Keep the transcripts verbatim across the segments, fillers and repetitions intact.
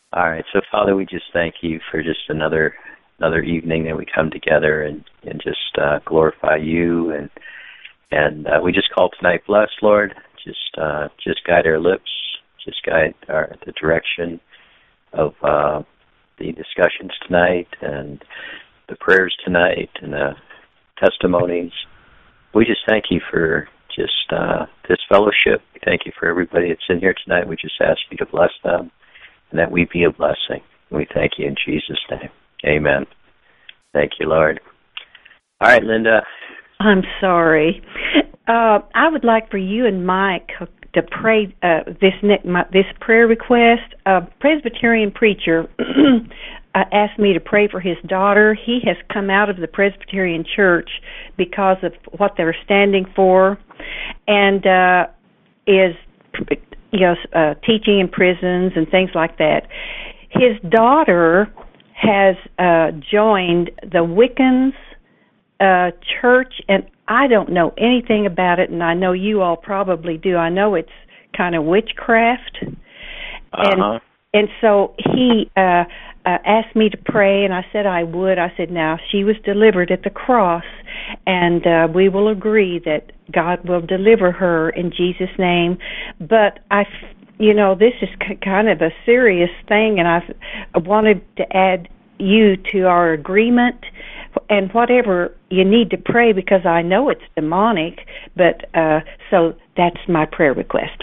All right. So, Father, we just thank you for just another another evening that we come together and, and just uh, glorify you. And and uh, we just call tonight blessed, Lord. Just uh, just guide our lips. Just guide our, the direction of uh, the discussions tonight and the prayers tonight and the testimonies. We just thank you for just uh, this fellowship. We thank you for everybody that's in here tonight. We just ask you to bless them and that we be a blessing. We thank you in Jesus' name. Amen. Thank you, Lord. All right, Linda. I'm sorry. Uh, I would like for you and Mike to pray uh, this my, this prayer request. A Presbyterian preacher uh, asked me to pray for his daughter. He has come out of the Presbyterian Church because of what they're standing for, and uh, is you know uh, teaching in prisons and things like that. His daughter has uh, joined the Wiccans uh, church, and I don't know anything about it, and I know you all probably do. I know it's kind of witchcraft. Uh-huh. And and so he uh, uh, asked me to pray, and I said I would. I said, now, she was delivered at the cross, and uh, we will agree that God will deliver her in Jesus' name. But I, you know, this is c- kind of a serious thing, and I've, I wanted to add you to our agreement, and whatever you need to pray, because I know it's demonic, but uh, so that's my prayer request.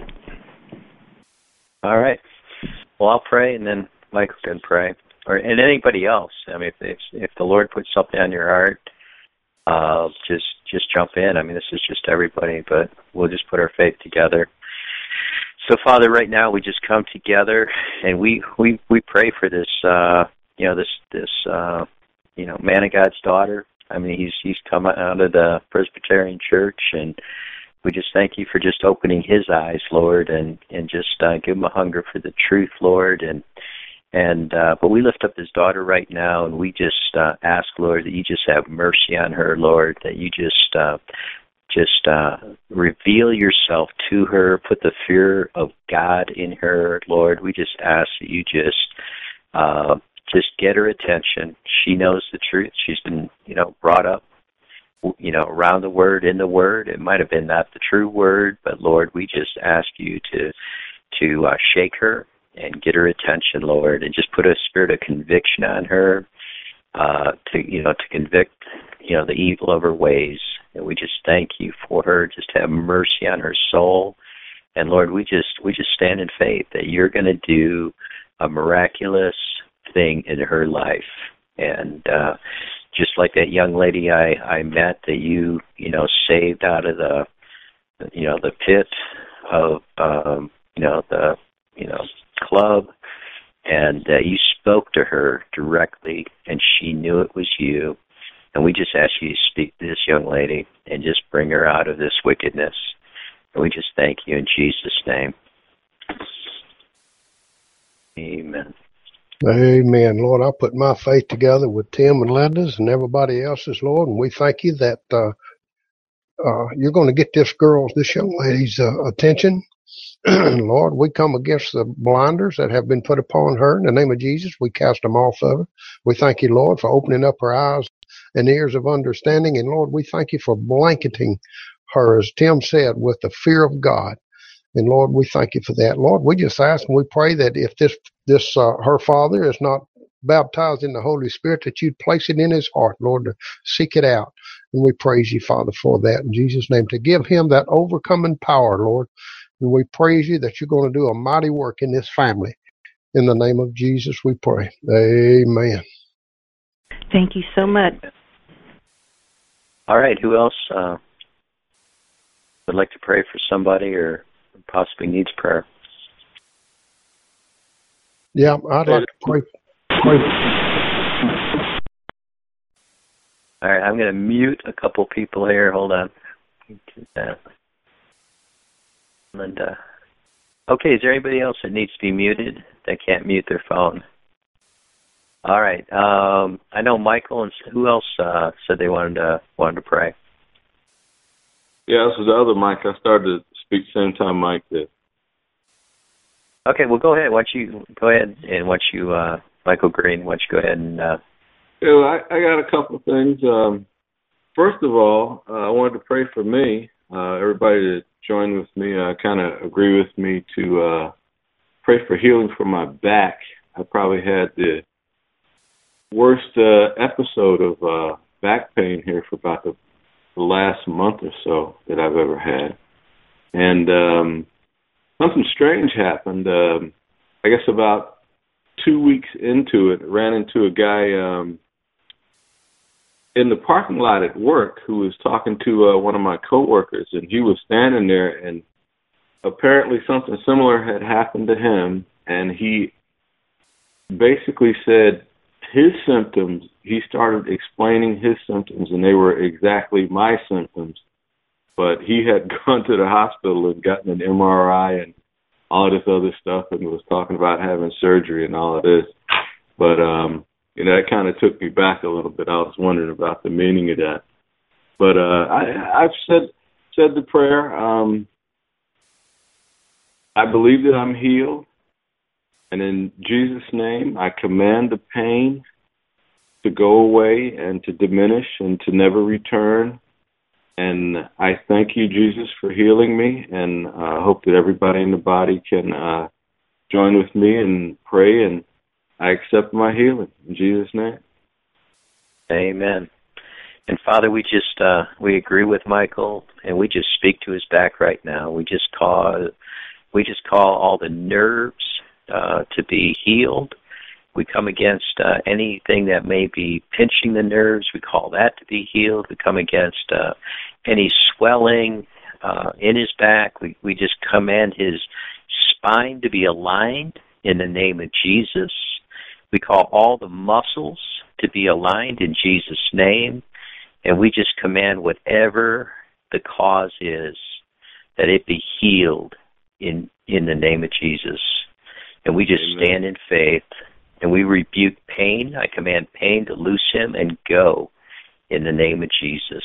All right. Well, I'll pray, and then Michael can pray, or and anybody else. I mean, if if, if the Lord puts something on your heart, uh, just just jump in. I mean, this is just everybody, but we'll just put our faith together. So, Father, right now we just come together, and we we, we pray for this, uh, you know, this this. Uh, you know, man of God's daughter. I mean, he's he's come out of the Presbyterian Church, and we just thank you for just opening his eyes, Lord, and and just uh, give him a hunger for the truth, Lord. And and uh, but we lift up his daughter right now, and we just uh, ask, Lord, that you just have mercy on her, Lord, that you just uh, just uh, reveal yourself to her, put the fear of God in her, Lord. We just ask that you just uh, Just get her attention. She knows the truth. She's been, you know, brought up, you know, around the Word, in the Word. It might have been not the true Word, but Lord, we just ask you to to uh, shake her and get her attention, Lord, and just put a spirit of conviction on her uh, to, you know, to convict, you know, the evil of her ways. And we just thank you for her. Just have mercy on her soul. And Lord, we just we just stand in faith that you're going to do a miraculous thing in her life. And uh just like that young lady I I met that you you know saved out of the you know the pit of um you know the you know club, and uh, you spoke to her directly, and she knew it was you. And we just ask you to speak to this young lady and just bring her out of this wickedness. And we just thank you in Jesus' name. Amen. Amen. Lord, I put my faith together with Tim and Linda's and everybody else's, Lord, and we thank you that uh, uh, you're going to get this girl's, this young lady's uh, attention. Lord, we come against the blinders that have been put upon her. In the name of Jesus, we cast them off of her. We thank you, Lord, for opening up her eyes and ears of understanding. And Lord, we thank you for blanketing her, as Tim said, with the fear of God. And Lord, we thank you for that. Lord, we just ask and we pray that if this, this, uh, her father is not baptized in the Holy Spirit, that you'd place it in his heart, Lord, to seek it out. And we praise you, Father, for that in Jesus' name, to give him that overcoming power, Lord. And we praise you that you're going to do a mighty work in this family. In the name of Jesus, we pray. Amen. Thank you so much. All right. Who else uh, would like to pray for somebody or possibly needs prayer? Yeah, I'd like to pray. pray. All right, I'm going to mute a couple people here. Hold on. Linda. Okay, is there anybody else that needs to be muted that can't mute their phone? All right. Um, I know Michael and who else uh, said they wanted to wanted to pray. Yeah, this is the other Mike. I started to speak the same time Mike did. Okay, well, go ahead. Why don't you go ahead and why don't you, uh, Michael Green, why don't you go ahead and. Uh... Yeah, well, I, I got a couple of things. Um, first of all, uh, I wanted to pray for me. Uh, everybody to join with me, uh, kind of agree with me to uh, pray for healing for my back. I probably had the worst uh, episode of uh, back pain here for about the, the last month or so that I've ever had. And um, something strange happened. Um, I guess about two weeks into it, I ran into a guy um, in the parking lot at work who was talking to uh, one of my coworkers, and he was standing there, and apparently something similar had happened to him, and he basically said his symptoms, he started explaining his symptoms, and they were exactly my symptoms, but he had gone to the hospital and gotten an M R I and all this other stuff and was talking about having surgery and all of this. But, um, you know, that kind of took me back a little bit. I was wondering about the meaning of that. But uh, I, I've said said the prayer. Um, I believe that I'm healed. And in Jesus' name, I command the pain to go away and to diminish and to never return. And I thank you, Jesus, for healing me. And I uh, hope that everybody in the body can uh, join with me and pray. And I accept my healing in Jesus' name. Amen. And Father, we just uh, we agree with Michael, and we just speak to his back right now. We just call we just call all the nerves uh, to be healed. We come against uh, anything that may be pinching the nerves. We call that to be healed. We come against uh, any swelling uh, in his back. We we just command his spine to be aligned in the name of Jesus. We call all the muscles to be aligned in Jesus' name, and we just command whatever the cause is, that it be healed in in the name of Jesus. And we just Amen. Stand in faith, and we rebuke pain. I command pain to loose him and go in the name of Jesus.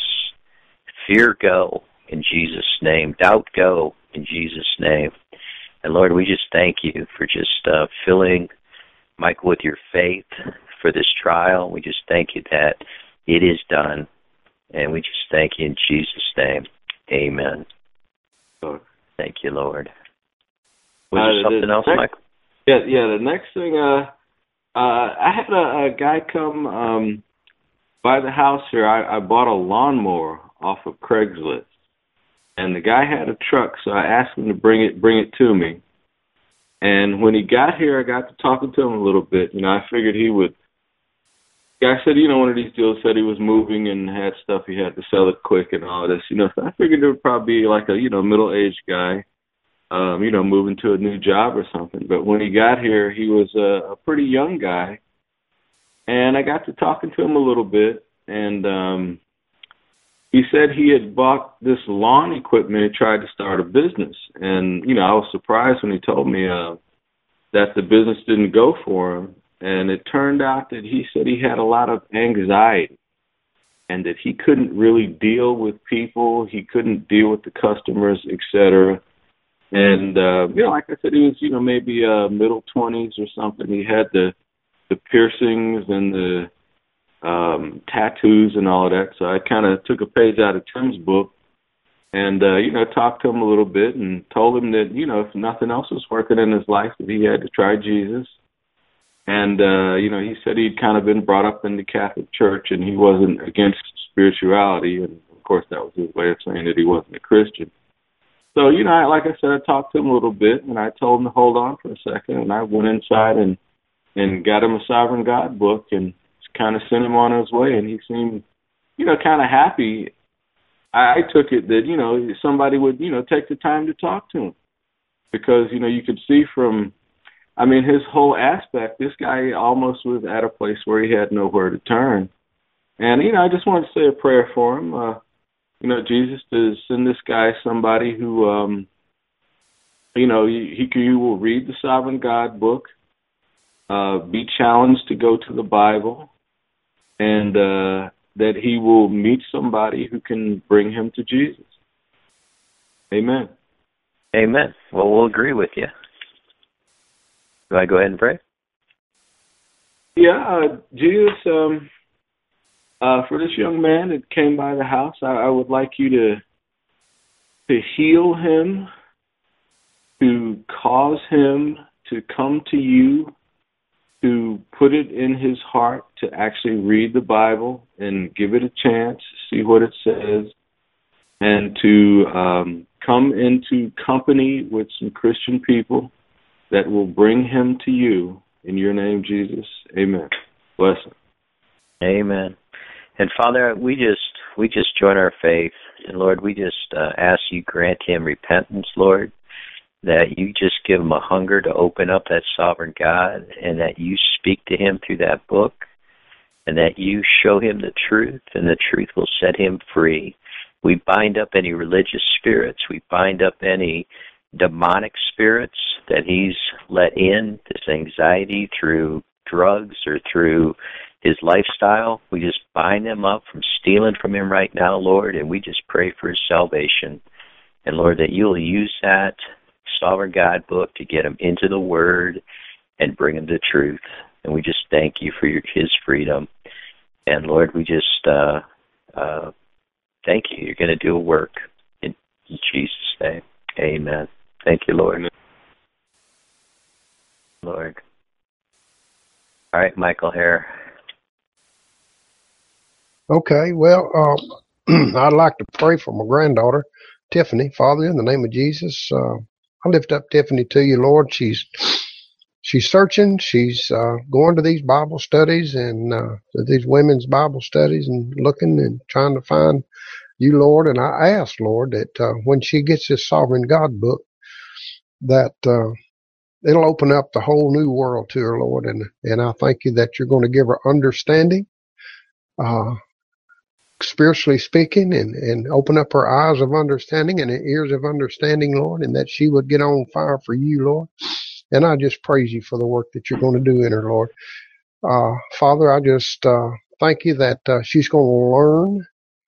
Fear go in Jesus' name. Doubt go in Jesus' name. And Lord, we just thank you for just uh, filling Michael with your faith for this trial. We just thank you that it is done. And we just thank you in Jesus' name. Amen. Lord. Thank you, Lord. Was uh, there something the else, next, Michael? Yeah, yeah. The next thing, uh, uh, I had a, a guy come um, by the house here. I, I bought a lawnmower off of Craigslist, and the guy had a truck, so I asked him to bring it, bring it to me. And when he got here, I got to talking to him a little bit. You know, I figured he would. Guy said, you know, one of these deals said he was moving and had stuff he had to sell it quick and all this. You know, so I figured it would probably be like a, you know, middle-aged guy, um, you know, moving to a new job or something. But when he got here, he was a, a pretty young guy. And I got to talking to him a little bit. And um, he said he had bought this lawn equipment and tried to start a business. And, you know, I was surprised when he told me uh, that the business didn't go for him. And it turned out that he said he had a lot of anxiety and that he couldn't really deal with people. He couldn't deal with the customers, et cetera. And, uh, you know, like I said, he was, you know, maybe uh, middle twenties or something. He had the, the piercings and the um, tattoos and all of that. So I kind of took a page out of Tim's book and, uh, you know, talked to him a little bit and told him that, you know, if nothing else was working in his life, that he had to try Jesus. And, uh, you know, he said he'd kind of been brought up in the Catholic Church and he wasn't against spirituality. And, of course, that was his way of saying that he wasn't a Christian. So, you know, I, like I said, I talked to him a little bit and I told him to hold on for a second. And I went inside and, and got him a Sovereign God book and kind of sent him on his way. And he seemed, you know, kind of happy. I, I took it that, you know, somebody would, you know, take the time to talk to him because, you know, you could see from, I mean, his whole aspect, this guy almost was at a place where he had nowhere to turn. And, you know, I just wanted to say a prayer for him. Uh, you know, Jesus, to send this guy somebody who, um, you know, he, he, he will read the Sovereign God book, uh, be challenged to go to the Bible, and uh, that he will meet somebody who can bring him to Jesus. Amen. Amen. Well, we'll agree with you. Do I go ahead and pray? Yeah, uh, Jesus, um, uh, for this young man that came by the house, I, I would like you to to heal him, to cause him to come to you, to put it in his heart to actually read the Bible and give it a chance, see what it says, and to um, come into company with some Christian people that will bring him to you. In your name, Jesus, amen. Bless him. Amen. And Father, we just we just join our faith, and Lord, we just uh, ask you grant him repentance, Lord, that you just give him a hunger to open up that sovereign God, and that you speak to him through that book, and that you show him the truth, and the truth will set him free. We bind up any religious spirits. We bind up any demonic spirits that he's let in, this anxiety through drugs or through his lifestyle. We just bind them up from stealing from him right now, Lord, and we just pray for his salvation. And Lord, that you'll use that Sovereign God book to get him into the Word and bring him to truth. And we just thank you for your, his freedom. And Lord, we just uh, uh, thank you. You're going to do a work in, in Jesus' name. Amen. Thank you, Lord. Amen. Lord. All right, Michael Hare. Okay, well, uh, I'd like to pray for my granddaughter, Tiffany. Father, in the name of Jesus, uh, I lift up Tiffany to you, Lord. She's she's searching. She's uh, going to these Bible studies and uh, these women's Bible studies and looking and trying to find you, Lord. And I ask, Lord, that uh, when she gets this Sovereign God book, that uh, it'll open up the whole new world to her, Lord. And, and I thank you that you're going to give her understanding, uh, spiritually speaking, and, and open up her eyes of understanding and her ears of understanding, Lord, and that she would get on fire for you, Lord. And I just praise you for the work that you're going to do in her, Lord. Uh, Father, I just uh, thank you that uh, she's going to learn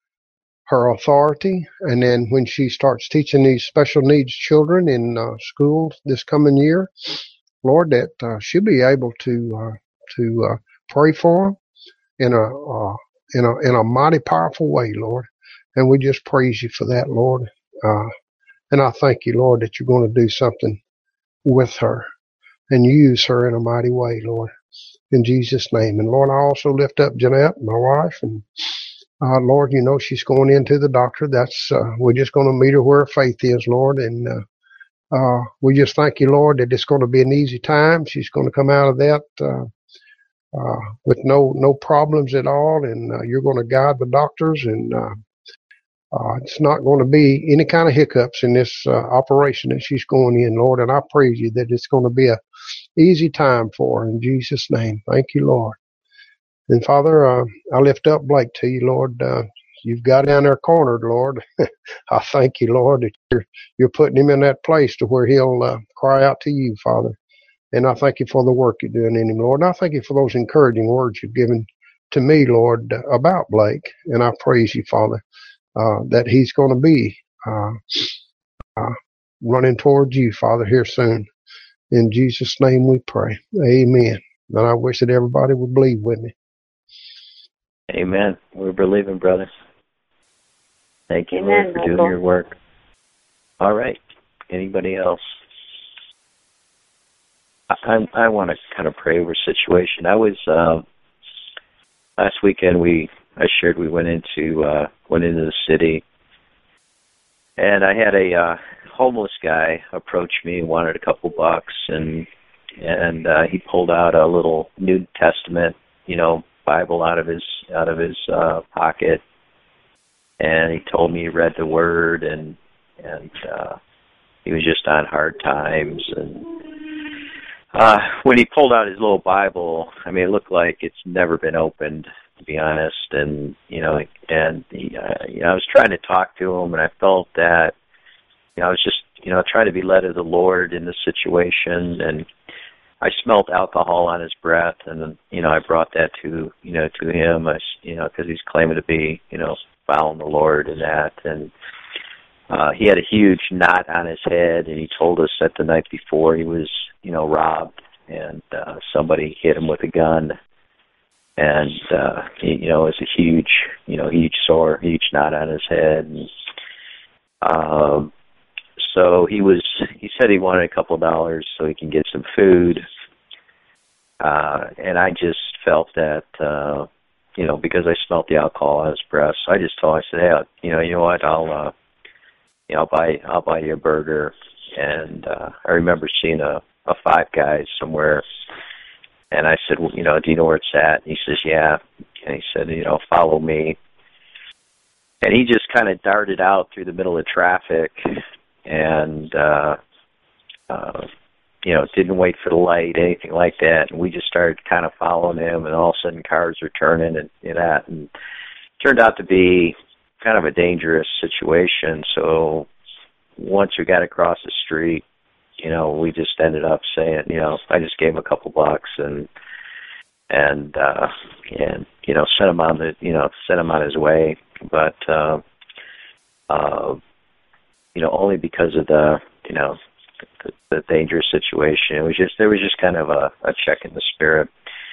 her authority. And then when she starts teaching these special needs children in uh, schools this coming year, Lord, that uh, she'll be able to uh, to uh, pray for them in a uh, in a in a mighty powerful way, Lord. And we just praise you for that, Lord. Uh, and I thank you, Lord, that you're going to do something with her and use her in a mighty way, Lord. In Jesus' name. And Lord, I also lift up Jeanette, my wife, and Uh, Lord, you know, she's going into the doctor. That's, uh, we're just going to meet her where her faith is, Lord. And, uh, uh, we just thank you, Lord, that it's going to be an easy time. She's going to come out of that, uh, uh, with no, no problems at all. And, uh, you're going to guide the doctors, and, uh, uh, it's not going to be any kind of hiccups in this, uh, operation that she's going in, Lord. And I praise you that it's going to be a easy time for her in Jesus' name. Thank you, Lord. And Father, uh, I lift up Blake to you, Lord. Uh, you've got down there cornered, Lord. I thank you, Lord, that you're, you're putting him in that place to where he'll uh, cry out to you, Father. And I thank you for the work you're doing in him, Lord. And I thank you for those encouraging words you've given to me, Lord, about Blake. And I praise you, Father, uh, that he's going to be uh, uh, running towards you, Father, here soon. In Jesus' name we pray. Amen. And I wish that everybody would believe with me. Amen. We're believing, brother. Thank you, Amen, Lord, for doing Michael. your work. All right. Anybody else? I I, I want to kind of pray over a situation. I was um, last weekend. We I shared we went into uh, went into the city, and I had a uh, homeless guy approach me and wanted a couple bucks, and and uh, he pulled out a little New Testament, you know, Bible out of his out of his uh, pocket, and he told me he read the Word, and and uh, he was just on hard times. And uh, when he pulled out his little Bible, I mean, it looked like it's never been opened, to be honest. And you know, and he, uh, you know, I was trying to talk to him, and I felt that, you know, I was just, you know, trying to be led of the Lord in the situation, and I smelled alcohol on his breath, and you know, I brought that to you know to him, I, you know, because he's claiming to be, you know, following the Lord and that, and uh, he had a huge knot on his head, and he told us that the night before he was, you know, robbed and uh, somebody hit him with a gun, and uh, he, you know, it was a huge, you know, huge sore, huge knot on his head. And, um, so he was, he said he wanted a couple of dollars so he can get some food. Uh, and I just felt that, uh, you know, because I smelled the alcohol on his breath, so I just told him, I said, hey, you know, you know what, I'll, uh, you know, I'll buy, I'll buy you a burger. And uh, I remember seeing a, a Five Guys somewhere, and I said, well, you know, do you know where it's at? And he says, yeah. And he said, you know, follow me. And he just kind of darted out through the middle of traffic, and uh, uh, you know, didn't wait for the light, anything like that. And we just started kind of following him, and all of a sudden cars were turning and, and that. And it turned out to be kind of a dangerous situation. So once we got across the street, you know, we just ended up saying, you know, I just gave him a couple bucks and, and, uh, and, you know, sent him on the, you know, sent him on his way. But, uh, uh, you know, only because of the, you know, the, the dangerous situation. It was just, there was just kind of a, a check in the spirit.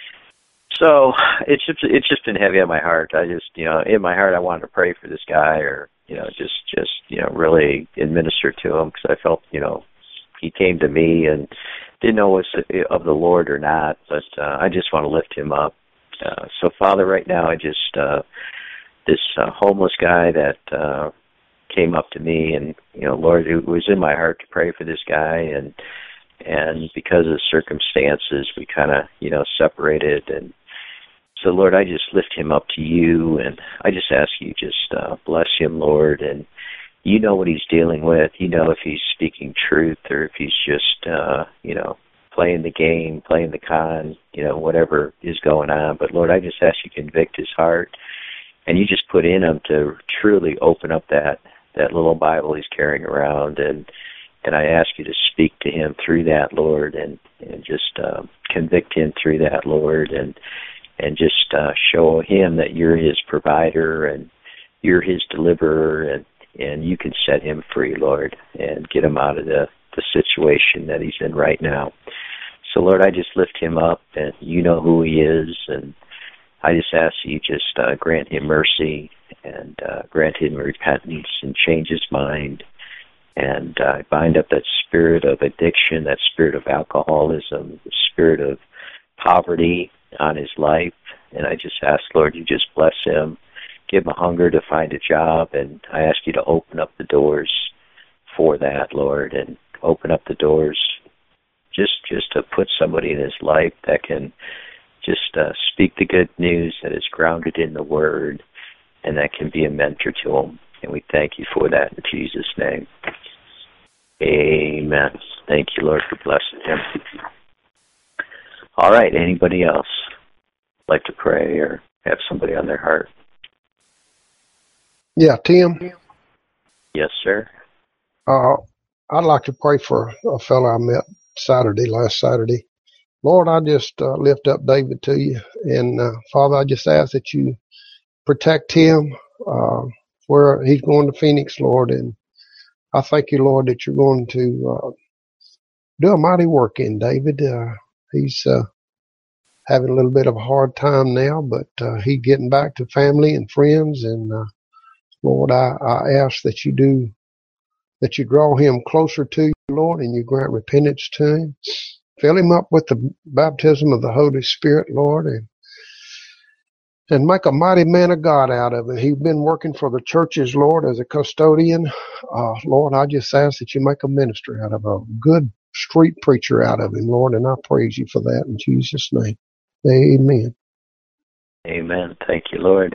So it's just, it's just been heavy on my heart. I just, you know, in my heart, I wanted to pray for this guy, or, you know, just, just, you know, really administer to him, because I felt, you know, he came to me and didn't know it was of the Lord or not, but uh, I just want to lift him up. Uh, so, Father, right now, I just, uh, this uh, homeless guy that uh, came up to me, and, you know, Lord, it was in my heart to pray for this guy, and and because of circumstances, we kind of, you know, separated. And so, Lord, I just lift him up to you, and I just ask you just uh, bless him, Lord, and you know what he's dealing with. You know if he's speaking truth or if he's just, uh, you know, playing the game, playing the con, you know, whatever is going on. But, Lord, I just ask you to convict his heart, and you just put in him to truly open up that, that little Bible he's carrying around, and and I ask you to speak to him through that, Lord, and, and just uh, convict him through that, Lord, and and just uh, show him that you're his provider and you're his deliverer, and and you can set him free, Lord, and get him out of the, the situation that he's in right now. So, Lord, I just lift him up, and you know who he is, and I just ask you just uh, grant him mercy and uh, grant him repentance and change his mind, and uh, bind up that spirit of addiction, that spirit of alcoholism, the spirit of poverty on his life. And I just ask, Lord, you just bless him. Give him a hunger to find a job, and I ask you to open up the doors for that, Lord, and open up the doors just just to put somebody in his life that can just uh, speak the good news that is grounded in the Word, and that can be a mentor to him. And we thank you for that in Jesus' name. Amen. Thank you, Lord, for blessing him. All right, anybody else like to pray or have somebody on their heart? Yeah, Tim. Yes, sir. Uh, I'd like to pray for a fellow I met Saturday, last Saturday. Lord, I just uh, lift up David to you. And, uh, Father, I just ask that you protect him uh, where he's going to Phoenix, Lord. And I thank you, Lord, that you're going to uh, do a mighty work in David. Uh, he's uh, having a little bit of a hard time now, but uh, he's getting back to family and friends. And, uh, Lord, I, I ask that you do, that you draw him closer to you, Lord, and you grant repentance to him. Fill him up with the baptism of the Holy Spirit, Lord, and and make a mighty man of God out of it. He's been working for the churches, Lord, as a custodian. Uh, Lord, I just ask that you make a minister out of a good street preacher out of him, Lord, and I praise you for that in Jesus' name. Amen. Amen. Thank you, Lord.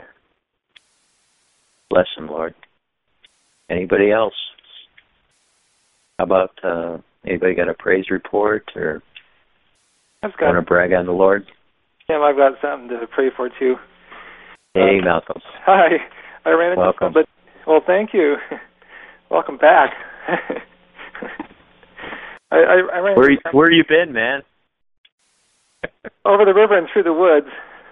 Bless him, Lord. Anybody else? How about uh, anybody got a praise report or I've got, want to brag on the Lord? Tim, I've got something to pray for, too. Hey, uh, Malcolm. Hi. I ran into Welcome. somebody. Well, thank you. Welcome back. I, I, I ran where, where you been, man? Over the river and through the woods.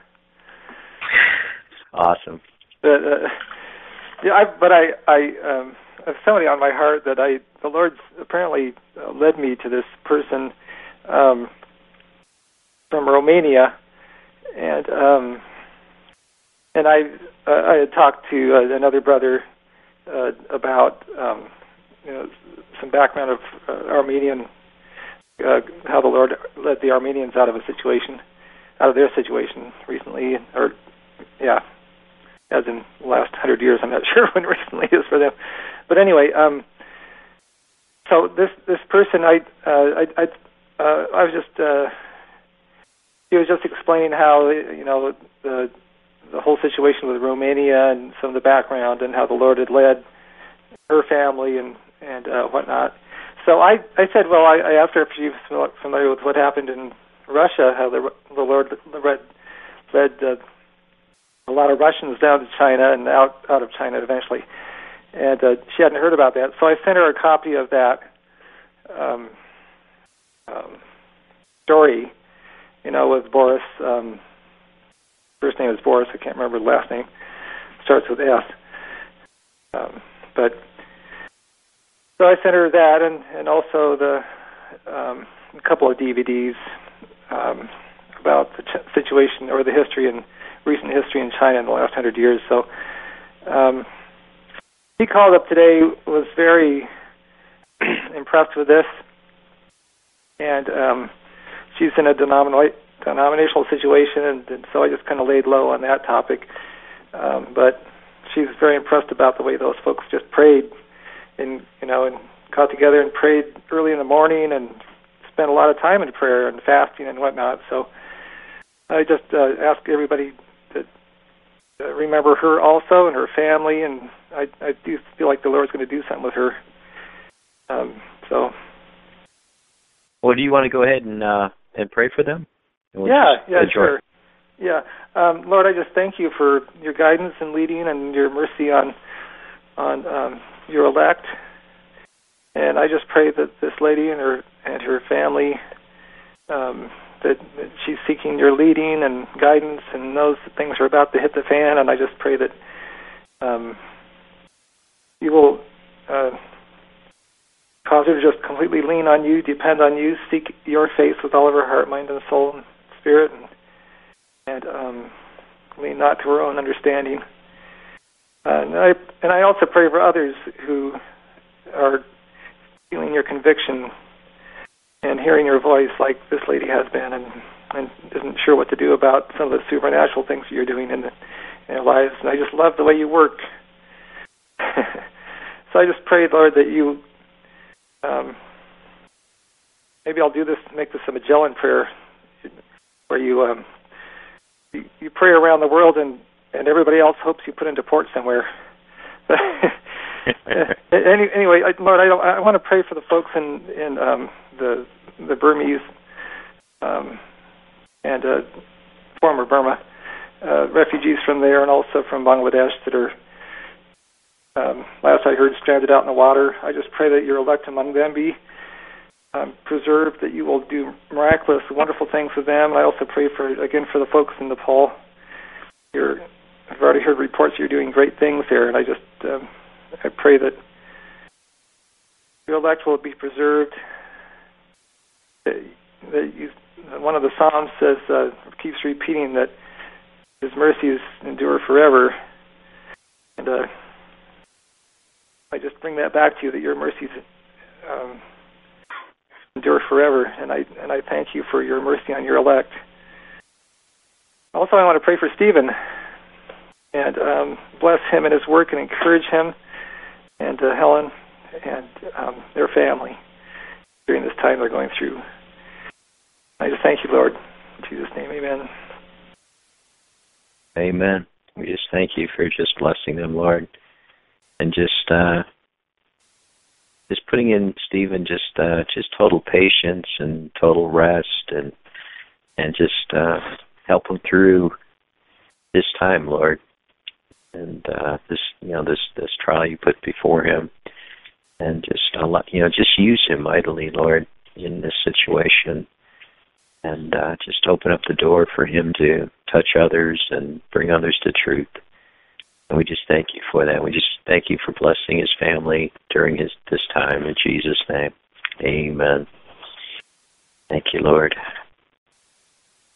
Awesome. But, uh, yeah, I, but I, I um, have somebody on my heart that I, the Lord apparently uh, led me to this person. Um, from Romania, and um, and I uh, I had talked to uh, another brother uh, about um, you know some background of uh, Armenian, uh, how the Lord led the Armenians out of a situation, out of their situation recently, or yeah, as in the last hundred years. I'm not sure when recently is for them, but anyway, um, so this this person, I uh, I I, uh, I was just uh, he was just explaining how you know the the whole situation with Romania and some of the background and how the Lord had led her family and and uh, whatnot. So I I said, well, I, I asked her if she was familiar with what happened in Russia, how the the Lord led led uh, a lot of Russians down to China and out out of China eventually, and uh, she hadn't heard about that. So I sent her a copy of that um, um, story, you know, with Boris. Um, first name is Boris. I can't remember the last name. Starts with S. Um, but so I sent her that, and and also the um, a couple of D V Ds um, about the ch- situation or the history and recent history in China in the last hundred years. So um, he called up today, was very impressed with this, and um, she's in a denomin- denominational situation, and, and so I just kind of laid low on that topic. Um, but she's very impressed about the way those folks just prayed, and you know, and got together and prayed early in the morning, and spent a lot of time in prayer and fasting and whatnot. So I just uh, ask everybody to uh, remember her also and her family, and I, I do feel like the Lord's going to do something with her. Um, so. Well, do you want to go ahead and uh, and pray for them? We'll yeah, yeah, enjoy. sure. Yeah, um, Lord, I just thank you for your guidance and leading and your mercy on on um, your elect. And I just pray that this lady and her and her family, um, that, that she's seeking your leading and guidance and knows that things are about to hit the fan. And I just pray that um, you will uh, cause her to just completely lean on you, depend on you, seek your face with all of her heart, mind, and soul and spirit, and, and um, lean not to her own understanding. Uh, and I and I also pray for others who are feeling your conviction and hearing your voice like this lady has been, and, and isn't sure what to do about some of the supernatural things you're doing in, the, in their lives. And I just love the way you work. So I just pray, Lord, that you, um, maybe I'll do this, make this a Magellan prayer, where you, um, you, you pray around the world and, and everybody else hopes you put into port somewhere. Any, anyway, I, Lord, I, don't, I want to pray for the folks in in um, the the Burmese um, and uh, former Burma uh, refugees from there, and also from Bangladesh that are, um, last I heard, stranded out in the water. I just pray that your elect among them be um, preserved, that you will do miraculous, wonderful things with them. And I also pray for again for the folks in Nepal. You're, I've already heard reports you're doing great things there, and I just um, I pray that your elect will be preserved. That, that you, one of the Psalms says, uh, keeps repeating that his mercies endure forever. And uh, I just bring that back to you, that your mercies um, endure forever. And I and I thank you for your mercy on your elect. Also, I want to pray for Stephen and um, bless him in his work and encourage him, and uh, Helen and um, their family during this time they're going through. I just thank you, Lord. In Jesus' name, amen. Amen. We just thank you for just blessing them, Lord, and just uh, just putting in Stephen just uh, just total patience and total rest, and and just uh, help him through this time, Lord, and uh, this you know this this trial you put before him, and just uh, you know just use him mightily, Lord, in this situation. And uh, just open up the door for him to touch others and bring others to truth. And we just thank you for that. We just thank you for blessing his family during his this time. In Jesus' name, amen. Thank you, Lord.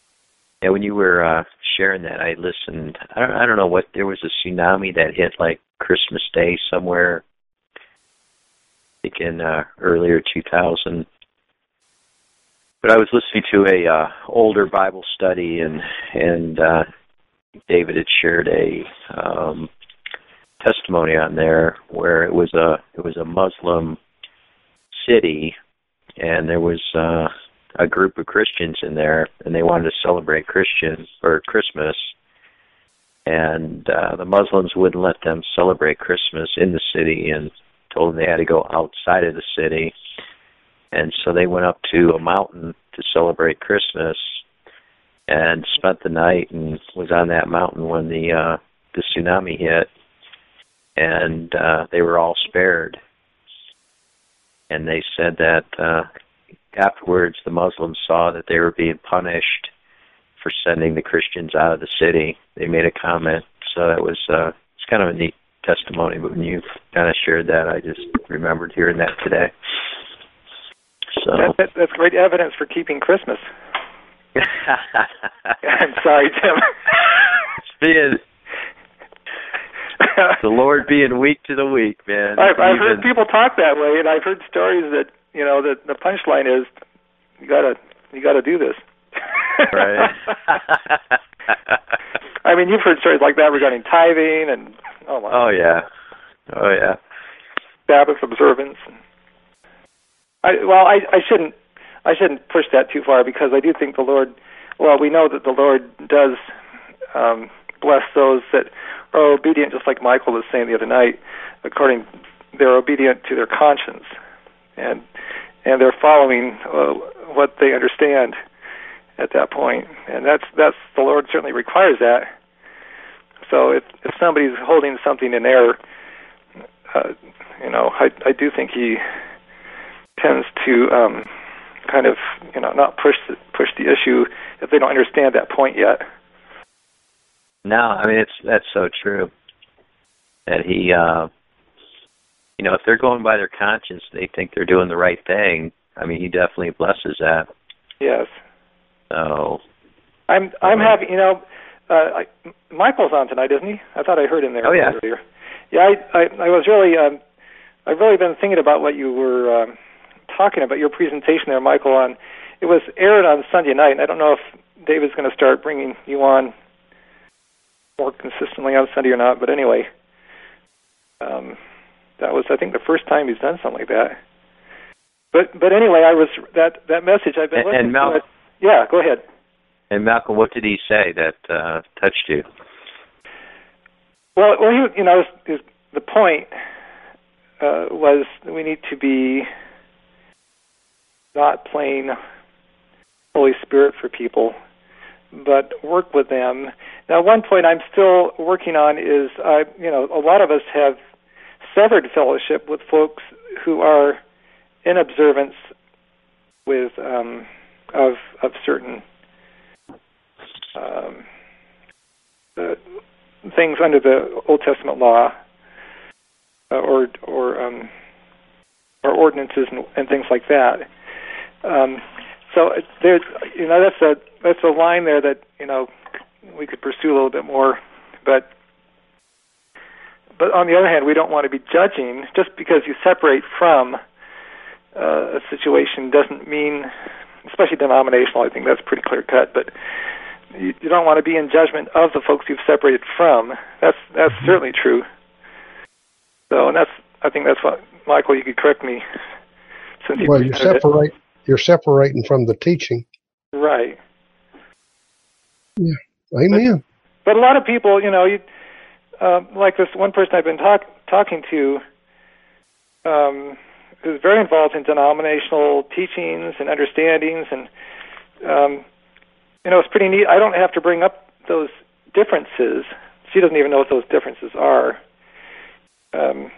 Yeah, when you were uh, sharing that, I listened. I don't, I don't know what, there was a tsunami that hit like Christmas Day somewhere, I think in uh, earlier two thousand. But I was listening to a uh, older Bible study, and and uh, David had shared a um, testimony on there where it was a it was a Muslim city, and there was uh, a group of Christians in there, and they wanted to celebrate Christian or Christmas, and uh, the Muslims wouldn't let them celebrate Christmas in the city, and told them they had to go outside of the city, and so they went up to a mountain to celebrate Christmas, and spent the night, and was on that mountain when the uh, the tsunami hit, and uh, they were all spared. And they said that uh, afterwards the Muslims saw that they were being punished for sending the Christians out of the city. They made a comment, so that was uh, it's kind of a neat testimony. But when you kind of shared that, I just remembered hearing that today. So that, that, that's great evidence for keeping Christmas. I'm sorry, Tim. It's being the Lord being weak to the weak, man. I've, I've heard Even, people talk that way, and I've heard stories that you know that the punchline is you gotta you gotta do this. Right. I mean, you've heard stories like that regarding tithing and oh my. Oh yeah. Oh yeah. Sabbath observance. I, well, I, I shouldn't I shouldn't push that too far, because I do think the Lord. Well, we know that the Lord does um, bless those that are obedient, just like Michael was saying the other night. According, they're obedient to their conscience, and and they're following uh, what they understand at that point, and that's that's the Lord certainly requires that. So if if somebody's holding something in error, uh, you know, I I do think He tends to um, kind of you know not push the, push the issue if they don't understand that point yet. No, I mean it's that's so true. That he, uh, you know, if they're going by their conscience, they think they're doing the right thing. I mean, he definitely blesses that. Yes. So. I'm I'm happy. You know, uh, I, Michael's on tonight, isn't he? I thought I heard him there oh, yeah. earlier. Yeah, I I, I was really um, I've really been thinking about what you were um, talking about, your presentation there, Michael. On it was aired on Sunday night, and I don't know if David's going to start bringing you on more consistently on Sunday or not. But anyway, um, that was I think the first time he's done something like that. But but anyway, I was that that message I've been and, listening and Mal- to it. Yeah, go ahead. And Malcolm, what did he say that uh, touched you? Well, well, he, you know, his, his, the point uh, was that we need to be not plain Holy Spirit for people, but work with them. Now, one point I'm still working on is, uh, you know, a lot of us have severed fellowship with folks who are in observance with um, of of certain um, uh, things under the Old Testament law, uh, or or um, or ordinances and, and things like that. Um, so there's, you know, that's a that's a line there that you know we could pursue a little bit more, but but on the other hand, we don't want to be judging just because you separate from uh, a situation doesn't mean, especially denominational. I think that's pretty clear cut, but. You, you don't want to be in judgment of the folks you've separated from. That's that's mm-hmm. certainly true. So, and that's I think that's what Michael, you could correct me. Since well, you separate. It. You're separating from the teaching. Right. Yeah. Amen. But, but a lot of people, you know, you uh, like this one person I've been talk, talking to, um, who's very involved in denominational teachings and understandings, and um, you know, it's pretty neat. I don't have to bring up those differences. She doesn't even know what those differences are. Um,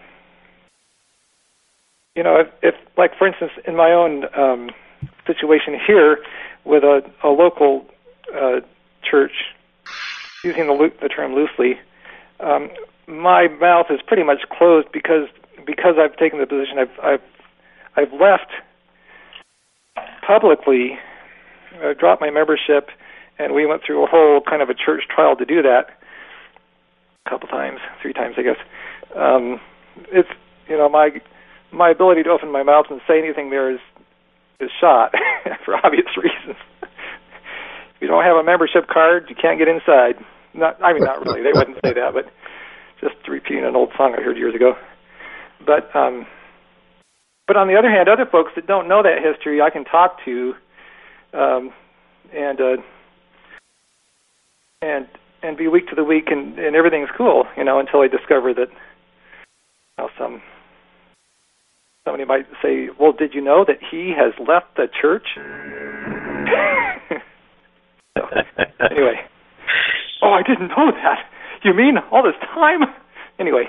you know, if, if, like, for instance, in my own um, situation here with a, a local uh, church, using the, the term loosely, um, my mouth is pretty much closed because because I've taken the position. I've I've I've left publicly. Uh, dropped my membership, and we went through a whole kind of a church trial to do that a couple times, three times, I guess. Um, it's, you know, my my ability to open my mouth and say anything there is is shot for obvious reasons. If you don't have a membership card, you can't get inside. Not, I mean, not really. They wouldn't say that, but just repeating an old song I heard years ago. But um, but on the other hand, other folks that don't know that history, I can talk to, um, and uh, and and be week to the week, and, and everything's cool, you know, until I discover that, you know, some somebody might say, "Well, did you know that he has left the church?" So, anyway, oh, I didn't know that. You mean all this time? Anyway.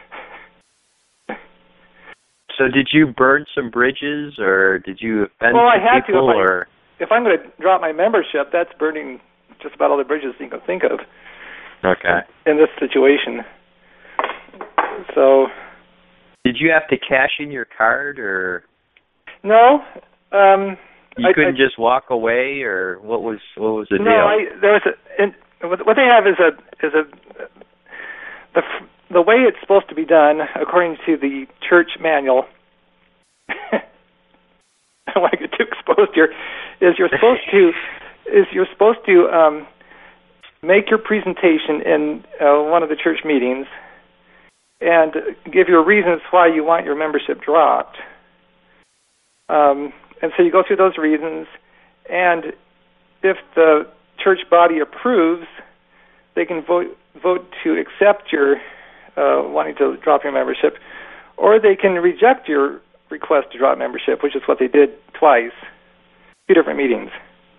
So did you burn some bridges, or did you offend well, I had people? To. If, or? I, if I'm going to drop my membership, that's burning just about all the bridges you can think of. Okay. In this situation. So. Did you have to cash in your card, or? No. Um, you I, couldn't I, just walk away, or what was what was the no, deal? No, there was a. In, what they have is a is a the the way it's supposed to be done according to the church manual. I don't want to get too exposed here. Is you're supposed to is you're supposed to um, make your presentation in uh, one of the church meetings and give your reasons why you want your membership dropped. Um, and so you go through those reasons, and if the church body approves, they can vote vote to accept your uh, wanting to drop your membership, or they can reject your request to drop membership, which is what they did twice, two different meetings.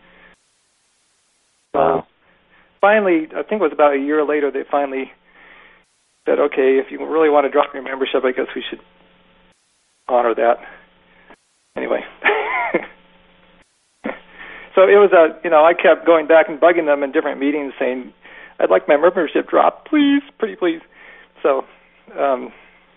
Wow. So finally, I think it was about a year later, they finally said, okay, if you really want to drop your membership, I guess we should honor that. Anyway. So it was a, you know, I kept going back and bugging them in different meetings saying, I'd like my membership dropped, please, pretty please. So um,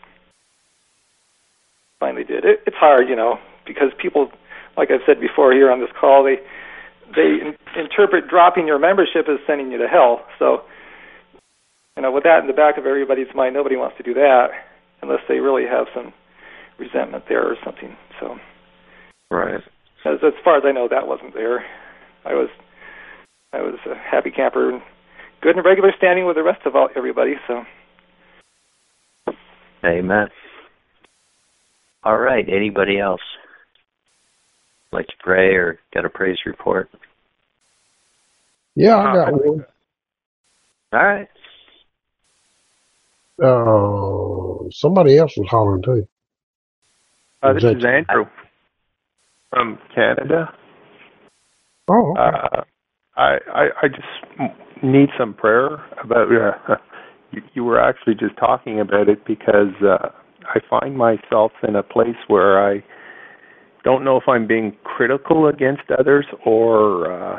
finally did. It, it's hard, you know, because people, like I've said before here on this call, they they in, interpret dropping your membership as sending you to hell. So, you know, with that in the back of everybody's mind, nobody wants to do that unless they really have some resentment there or something. So, right. As, as far as I know, that wasn't there. I was I was a happy camper, and good and regular standing with the rest of all, everybody. So, amen. All right. Anybody else like to pray or got a praise report? Yeah, I got one. All right. Uh, somebody else was hollering too. Uh, this is Andrew from Canada. Oh, okay. uh, I, I I just need some prayer about. Uh, you, you were actually just talking about it because uh, I find myself in a place where I don't know if I'm being critical against others or, uh,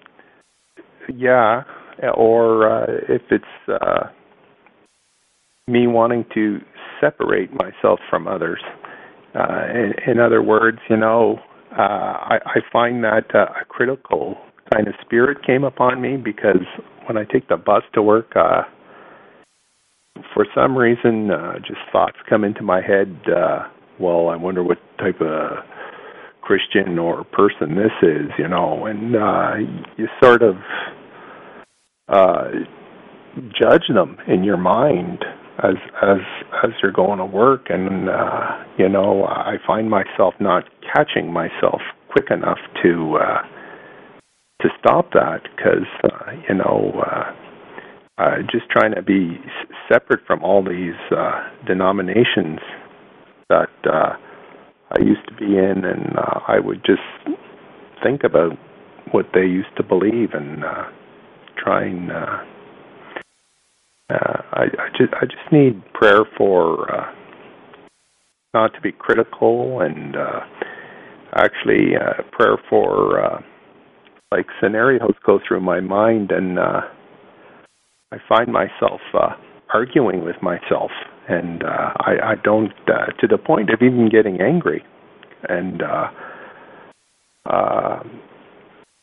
yeah, or uh, if it's uh, me wanting to separate myself from others. Uh, in, in other words, you know, uh, I, I find that uh, a critical kind of spirit came upon me because when I take the bus to work, uh, for some reason, uh, just thoughts come into my head. Uh, well, I wonder what type of Christian or person this is, you know, and uh, you sort of uh, judge them in your mind as as as you're going to work, and uh, you know, I find myself not catching myself quick enough to uh, to stop that because uh, you know, uh, uh, just trying to be s- separate from all these uh, denominations that uh, I used to be in, and uh, I would just think about what they used to believe and uh, try and. Uh, Uh, I, I just I just need prayer for uh, not to be critical, and uh, actually uh, prayer for uh, like scenarios go through my mind, and uh, I find myself uh, arguing with myself, and uh, I, I don't uh, to the point of even getting angry, and uh, uh,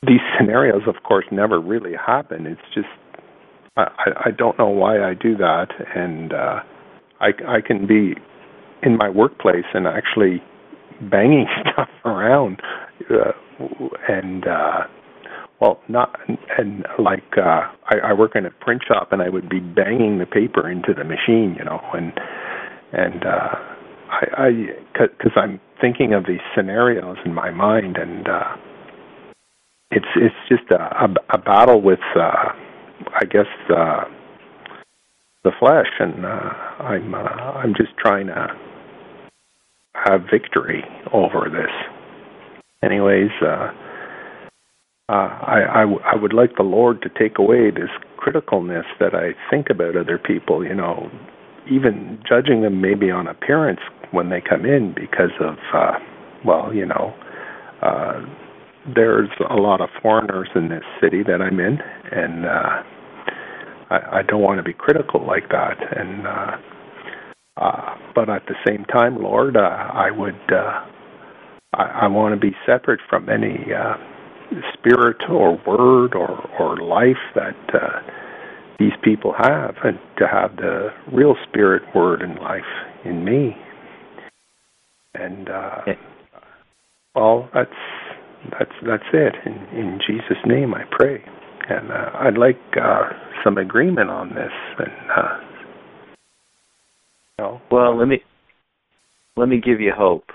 these scenarios, of course, never really happen. It's just I, I don't know why I do that, and uh, I, I can be in my workplace and actually banging stuff around, uh, and uh, well, not and like uh, I, I work in a print shop, and I would be banging the paper into the machine, you know, and and uh, I because I'm thinking of these scenarios in my mind, and uh, it's it's just a, a, a battle with, uh, I guess, uh, the flesh, and uh, I'm uh, I'm just trying to have victory over this. Anyways, uh, uh, I, I, w- I would like the Lord to take away this criticalness that I think about other people, you know, even judging them maybe on appearance when they come in because of, uh, well, you know, uh, there's a lot of foreigners in this city that I'm in, and uh, I, I don't want to be critical like that. And uh, uh, but at the same time, Lord, uh, I would, uh, I, I want to be separate from any uh, spirit or word or, or life that uh, these people have, and to have the real spirit, word, and life in me. And uh, well, that's that's that's it. In, in Jesus' name, I pray. And uh, I'd like uh, some agreement on this. And uh, you know, well, let me let me give you hope,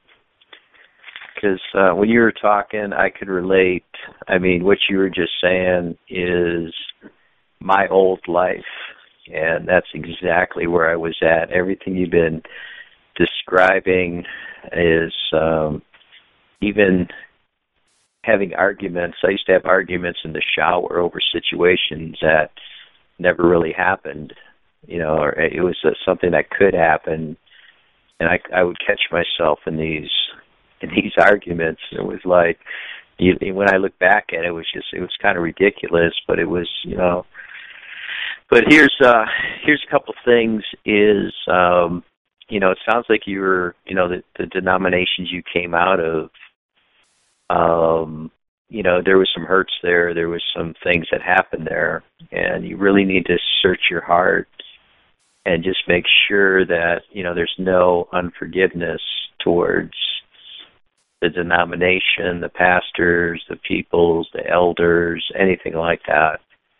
because uh, when you were talking, I could relate. I mean, what you were just saying is my old life, and that's exactly where I was at. Everything you've been describing is um, even having arguments. I used to have arguments in the shower over situations that never really happened, you know, or it was uh, something that could happen, and I, I would catch myself in these in these arguments. It was like, you, when I look back at it, it was just, it was kind of ridiculous, but it was, you know. But here's uh, here's a couple things. Is um, you know, it sounds like you were, you know, the, the denominations you came out of. Um, you know, there was some hurts there. There was some things that happened there, and you really need to search your heart and just make sure that, you know, there's no unforgiveness towards the denomination, the pastors, the peoples, the elders, anything like that.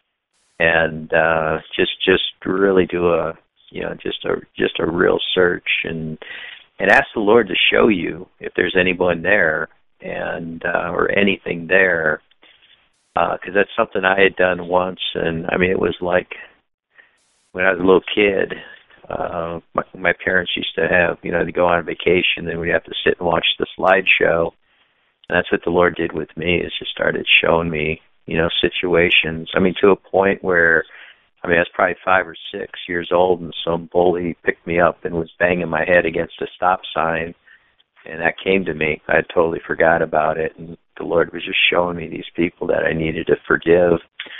And uh, just just really do a, you know, just a just a real search, and and ask the Lord to show you if there's anyone there, and uh, or anything there, because uh, that's something I had done once. And I mean, it was like when I was a little kid, uh, my, my parents used to have, you know, to go on vacation, and we'd have to sit and watch the slideshow, and that's what the Lord did with me, is just started showing me, you know, situations. I mean, to a point where, I mean, I was probably five or six years old, and some bully picked me up and was banging my head against a stop sign, and that came to me. I had totally forgot about it, and the Lord was just showing me these people that I needed to forgive,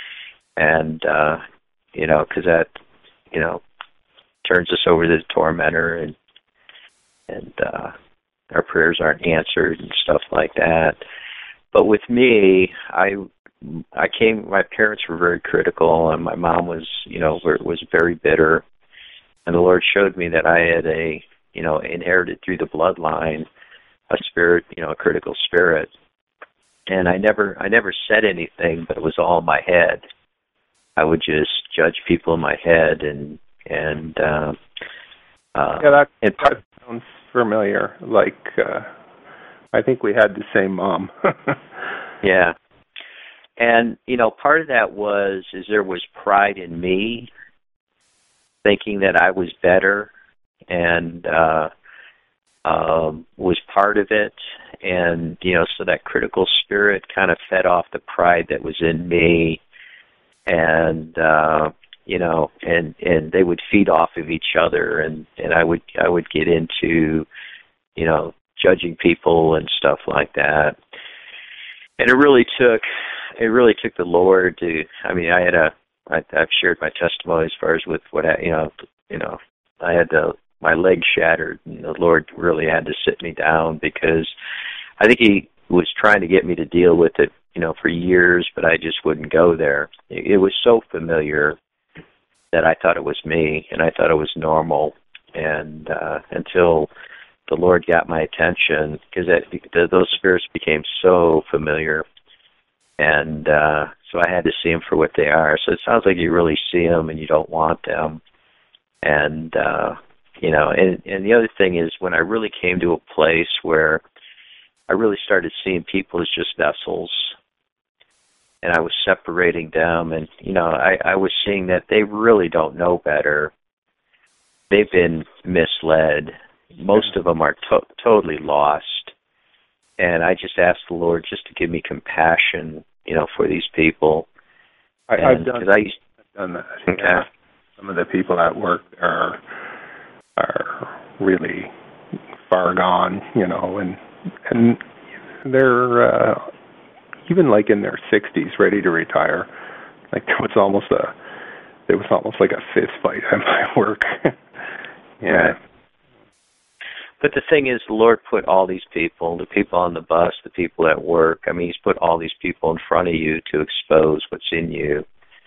and, uh, you know, because that, you know, turns us over to the tormentor, and, and uh, our prayers aren't answered and stuff like that. But with me, I I came, my parents were very critical, and my mom was, you know, was very bitter. And the Lord showed me that I had a, you know, inherited through the bloodline, a spirit, you know, a critical spirit. And I never, I never said anything, but it was all in my head. I would just judge people in my head, and, and, uh, uh, yeah, that, and that sounds familiar. Like, uh, I think we had the same mom. Yeah. And, you know, part of that was, is there was pride in me, thinking that I was better, and uh, um, was part of it. And, you know, so that critical spirit kind of fed off the pride that was in me. And, uh, you know, and, and they would feed off of each other. And, and I would, I would get into, you know, judging people and stuff like that. And it really took, it really took the Lord to, I mean, I had a, I, I've shared my testimony as far as with what, I, you know, you know, I had the, my leg shattered, and the Lord really had to sit me down, because I think he was trying to get me to deal with it you know, for years, but I just wouldn't go there. It, it was so familiar that I thought it was me, and I thought it was normal. And uh, until the Lord got my attention, because those spirits became so familiar, and uh, so I had to see them for what they are. So it sounds like you really see them and you don't want them. And, uh, you know, and, and the other thing is when I really came to a place where I really started seeing people as just vessels, and I was separating them, and, you know, I, I was seeing that they really don't know better. They've been misled. Most of them are to- totally lost. And I just asked the Lord just to give me compassion, you know, for these people. I, and, I've done, I used, I've done that. Okay. Yeah. Some of the people at work are are really far gone, you know, and and they're uh, even like in their sixties, ready to retire. Like there was almost a there was almost like a fist fight at my work. Yeah. Right. But the thing is, the Lord put all these people, the people on the bus, the people at work, I mean, He's put all these people in front of you to expose what's in you.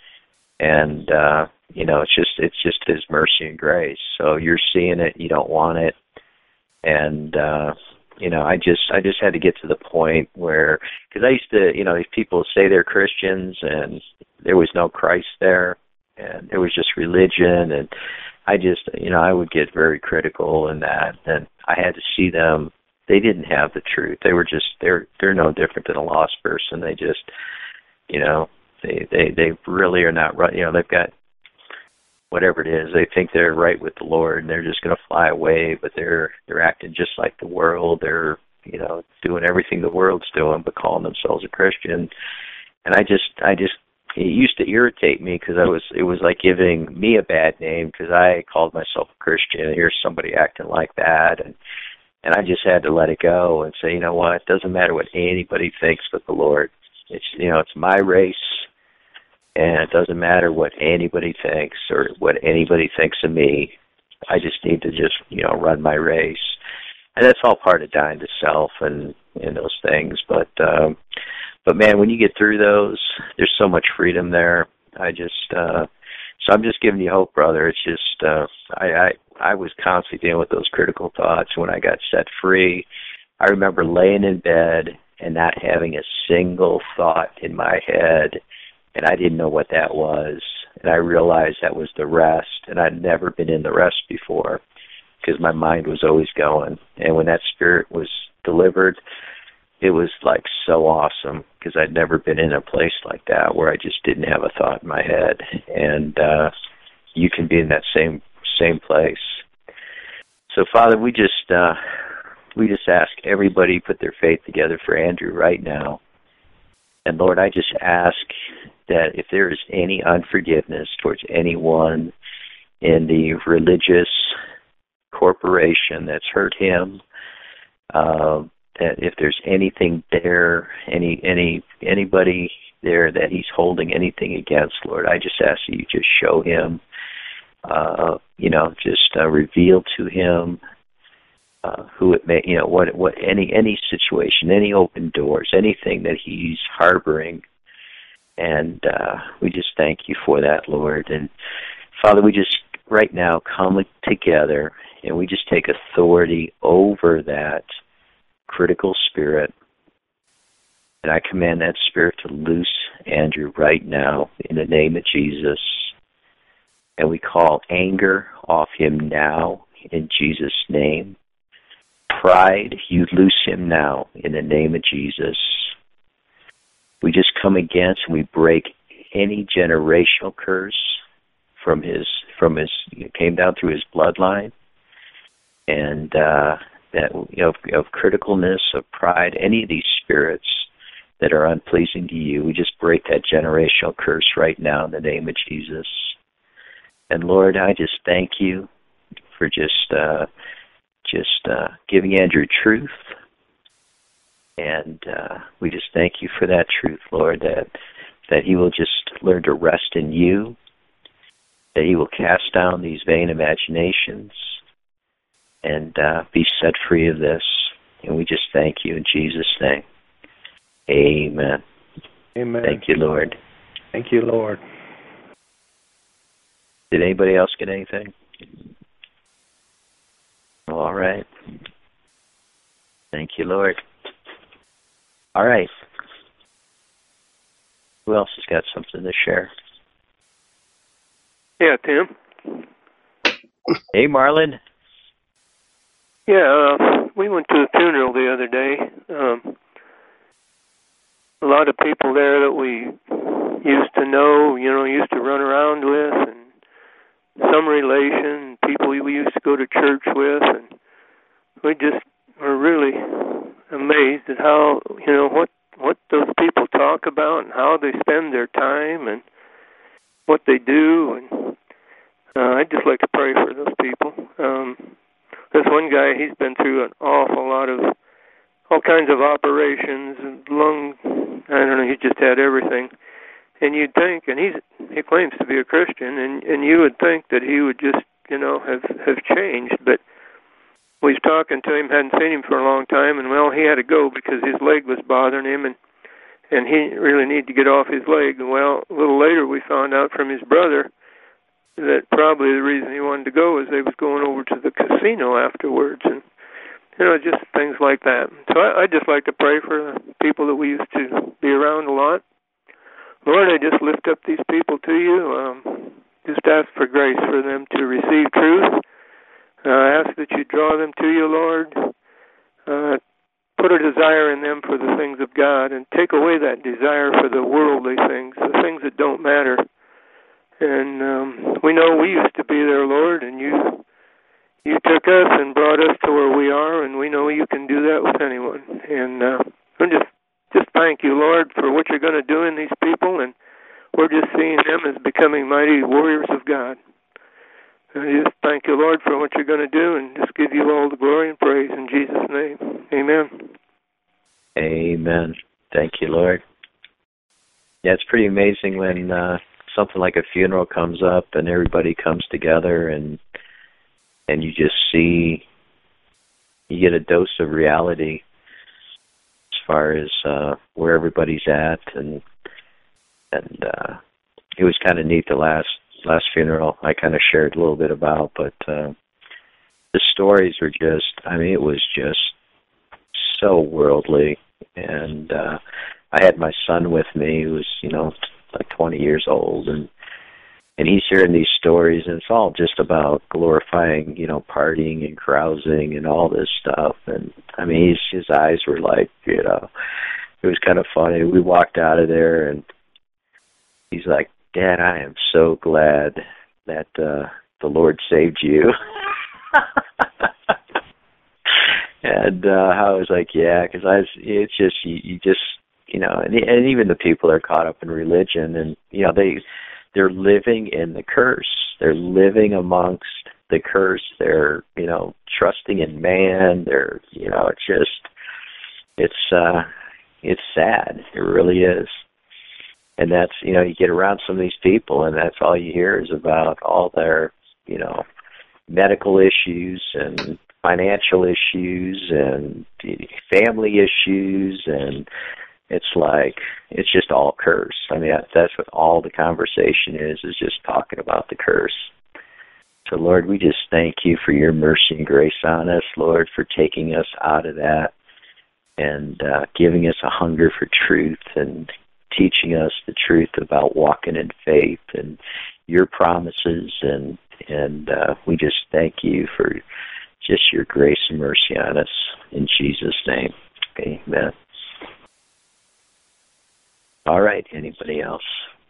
And, uh, you know, it's just it's just His mercy and grace. So you're seeing it, you don't want it. And, uh, you know, I just I just had to get to the point where, because I used to, you know, these people say they're Christians and there was no Christ there. And it was just religion, and I just, you know, I would get very critical in that, and I had to see them. They didn't have the truth. They were just, they're they're no different than a lost person. They just, you know, they they they really are not right. You know, they've got whatever it is. They think they're right with the Lord, and they're just going to fly away. But they're they're acting just like the world. They're, you know, doing everything the world's doing, but calling themselves a Christian. And I just I just. It used to irritate me because I was it was like giving me a bad name because I called myself a Christian, and here's somebody acting like that, and and I just had to let it go and say, you know what, it doesn't matter what anybody thinks but the Lord. It's, you know, it's my race, and it doesn't matter what anybody thinks or what anybody thinks of me. I just need to just, you know, run my race. And that's all part of dying to self and, and those things. But, um, but man, when you get through those, there's so much freedom there. I just, uh, so I'm just giving you hope, brother. It's just, uh, I, I, I was constantly dealing with those critical thoughts. When I got set free, I remember laying in bed and not having a single thought in my head, and I didn't know what that was. And I realized that was the rest, and I'd never been in the rest before because my mind was always going. And when that spirit was delivered, it was like so awesome because I'd never been in a place like that where I just didn't have a thought in my head. And uh, you can be in that same same place. So, Father, we just uh, we just ask everybody put their faith together for Andrew right now. And Lord, I just ask that if there is any unforgiveness towards anyone in the religious corporation that's hurt him, uh, that if there's anything there, any any anybody there that he's holding anything against, Lord, I just ask that you just show him, uh, you know, just uh, reveal to him uh, who it may, you know, what what any any situation, any open doors, anything that he's harboring. And uh, we just thank you for that, Lord. And Father, we just right now come together and we just take authority over that critical spirit. And I command that spirit to loose Andrew right now in the name of Jesus. And we call anger off him now in Jesus' name. Pride, you loose him now in the name of Jesus. We just come against and we break any generational curse from his, from his, it came down through his bloodline. And uh, that, you know, of, of criticalness, of pride, any of these spirits that are unpleasing to you, we just break that generational curse right now in the name of Jesus. And Lord, I just thank you for just uh, just uh, giving Andrew truth. And uh, we just thank you for that truth, Lord, that that he will just learn to rest in you, that he will cast down these vain imaginations and uh, be set free of this. And we just thank you in Jesus' name. Amen. Amen. Thank you, Lord. Thank you, Lord. Did anybody else get anything? All right. Thank you, Lord. All right. Who else has got something to share? Yeah, Tim. Hey, Marlon. Yeah, uh, we went to a funeral the other day. Um, a lot of people there that we used to know, you know, used to run around with, and some relation, people we used to go to church with, and we just were really amazed at how, you know, what what those people talk about and how they spend their time and what they do. And uh, I'd just like to pray for those people. Um, this one guy, he's been through an awful lot of all kinds of operations, and lung, I don't know, he just had everything. And you'd think, and he's he claims to be a Christian, and, and you would think that he would just, you know, have, have changed. But we was talking to him, hadn't seen him for a long time, and, well, he had to go because his leg was bothering him, and, and he really needed to get off his leg. And, well, a little later we found out from his brother that probably the reason he wanted to go was they was going over to the casino afterwards, and, you know, just things like that. So I, I'd just like to pray for the people that we used to be around a lot. Lord, I just lift up these people to you. Um, just ask for grace for them to receive truth. Uh, I ask that you draw them to you, Lord. Uh, put a desire in them for the things of God, and take away that desire for the worldly things, the things that don't matter. And um, we know we used to be there, Lord, and you you took us and brought us to where we are, and we know you can do that with anyone. And uh, I'm just just thank you, Lord, for what you're going to do in these people, and we're just seeing them as becoming mighty warriors of God. And I just thank you, Lord, for what you're going to do, and just give you all the glory and praise in Jesus' name. Amen. Amen. Thank you, Lord. Yeah, it's pretty amazing when uh, something like a funeral comes up and everybody comes together, and and you just see, you get a dose of reality as far as uh, where everybody's at, and and uh, it was kind of neat the last last funeral I kind of shared a little bit about, but uh, the stories were just, I mean, it was just so worldly, and uh, I had my son with me who was, you know, like twenty years old, and and he's hearing these stories, and it's all just about glorifying, you know, partying and carousing and all this stuff. And I mean, he's, his eyes were like, you know, it was kind of funny. We walked out of there, and he's like, Dad, I am so glad that uh, the Lord saved you. And uh, I was like, yeah, because I was, it's just, you, you just, you know, and, and even the people that are caught up in religion, and, you know, they, they're living in the curse. They're living amongst the curse. They're, you know, trusting in man. They're, you know, it's just, it's, uh, it's sad. It really is. And that's, you know, you get around some of these people, and that's all you hear is about all their, you know, medical issues and financial issues and family issues, and it's like, it's just all curse. I mean, that's what all the conversation is, is just talking about the curse. So, Lord, we just thank you for your mercy and grace on us, Lord, for taking us out of that and uh, giving us a hunger for truth and teaching us the truth about walking in faith and your promises. And, and uh, we just thank you for just your grace and mercy on us. In Jesus' name, amen. All right, anybody else?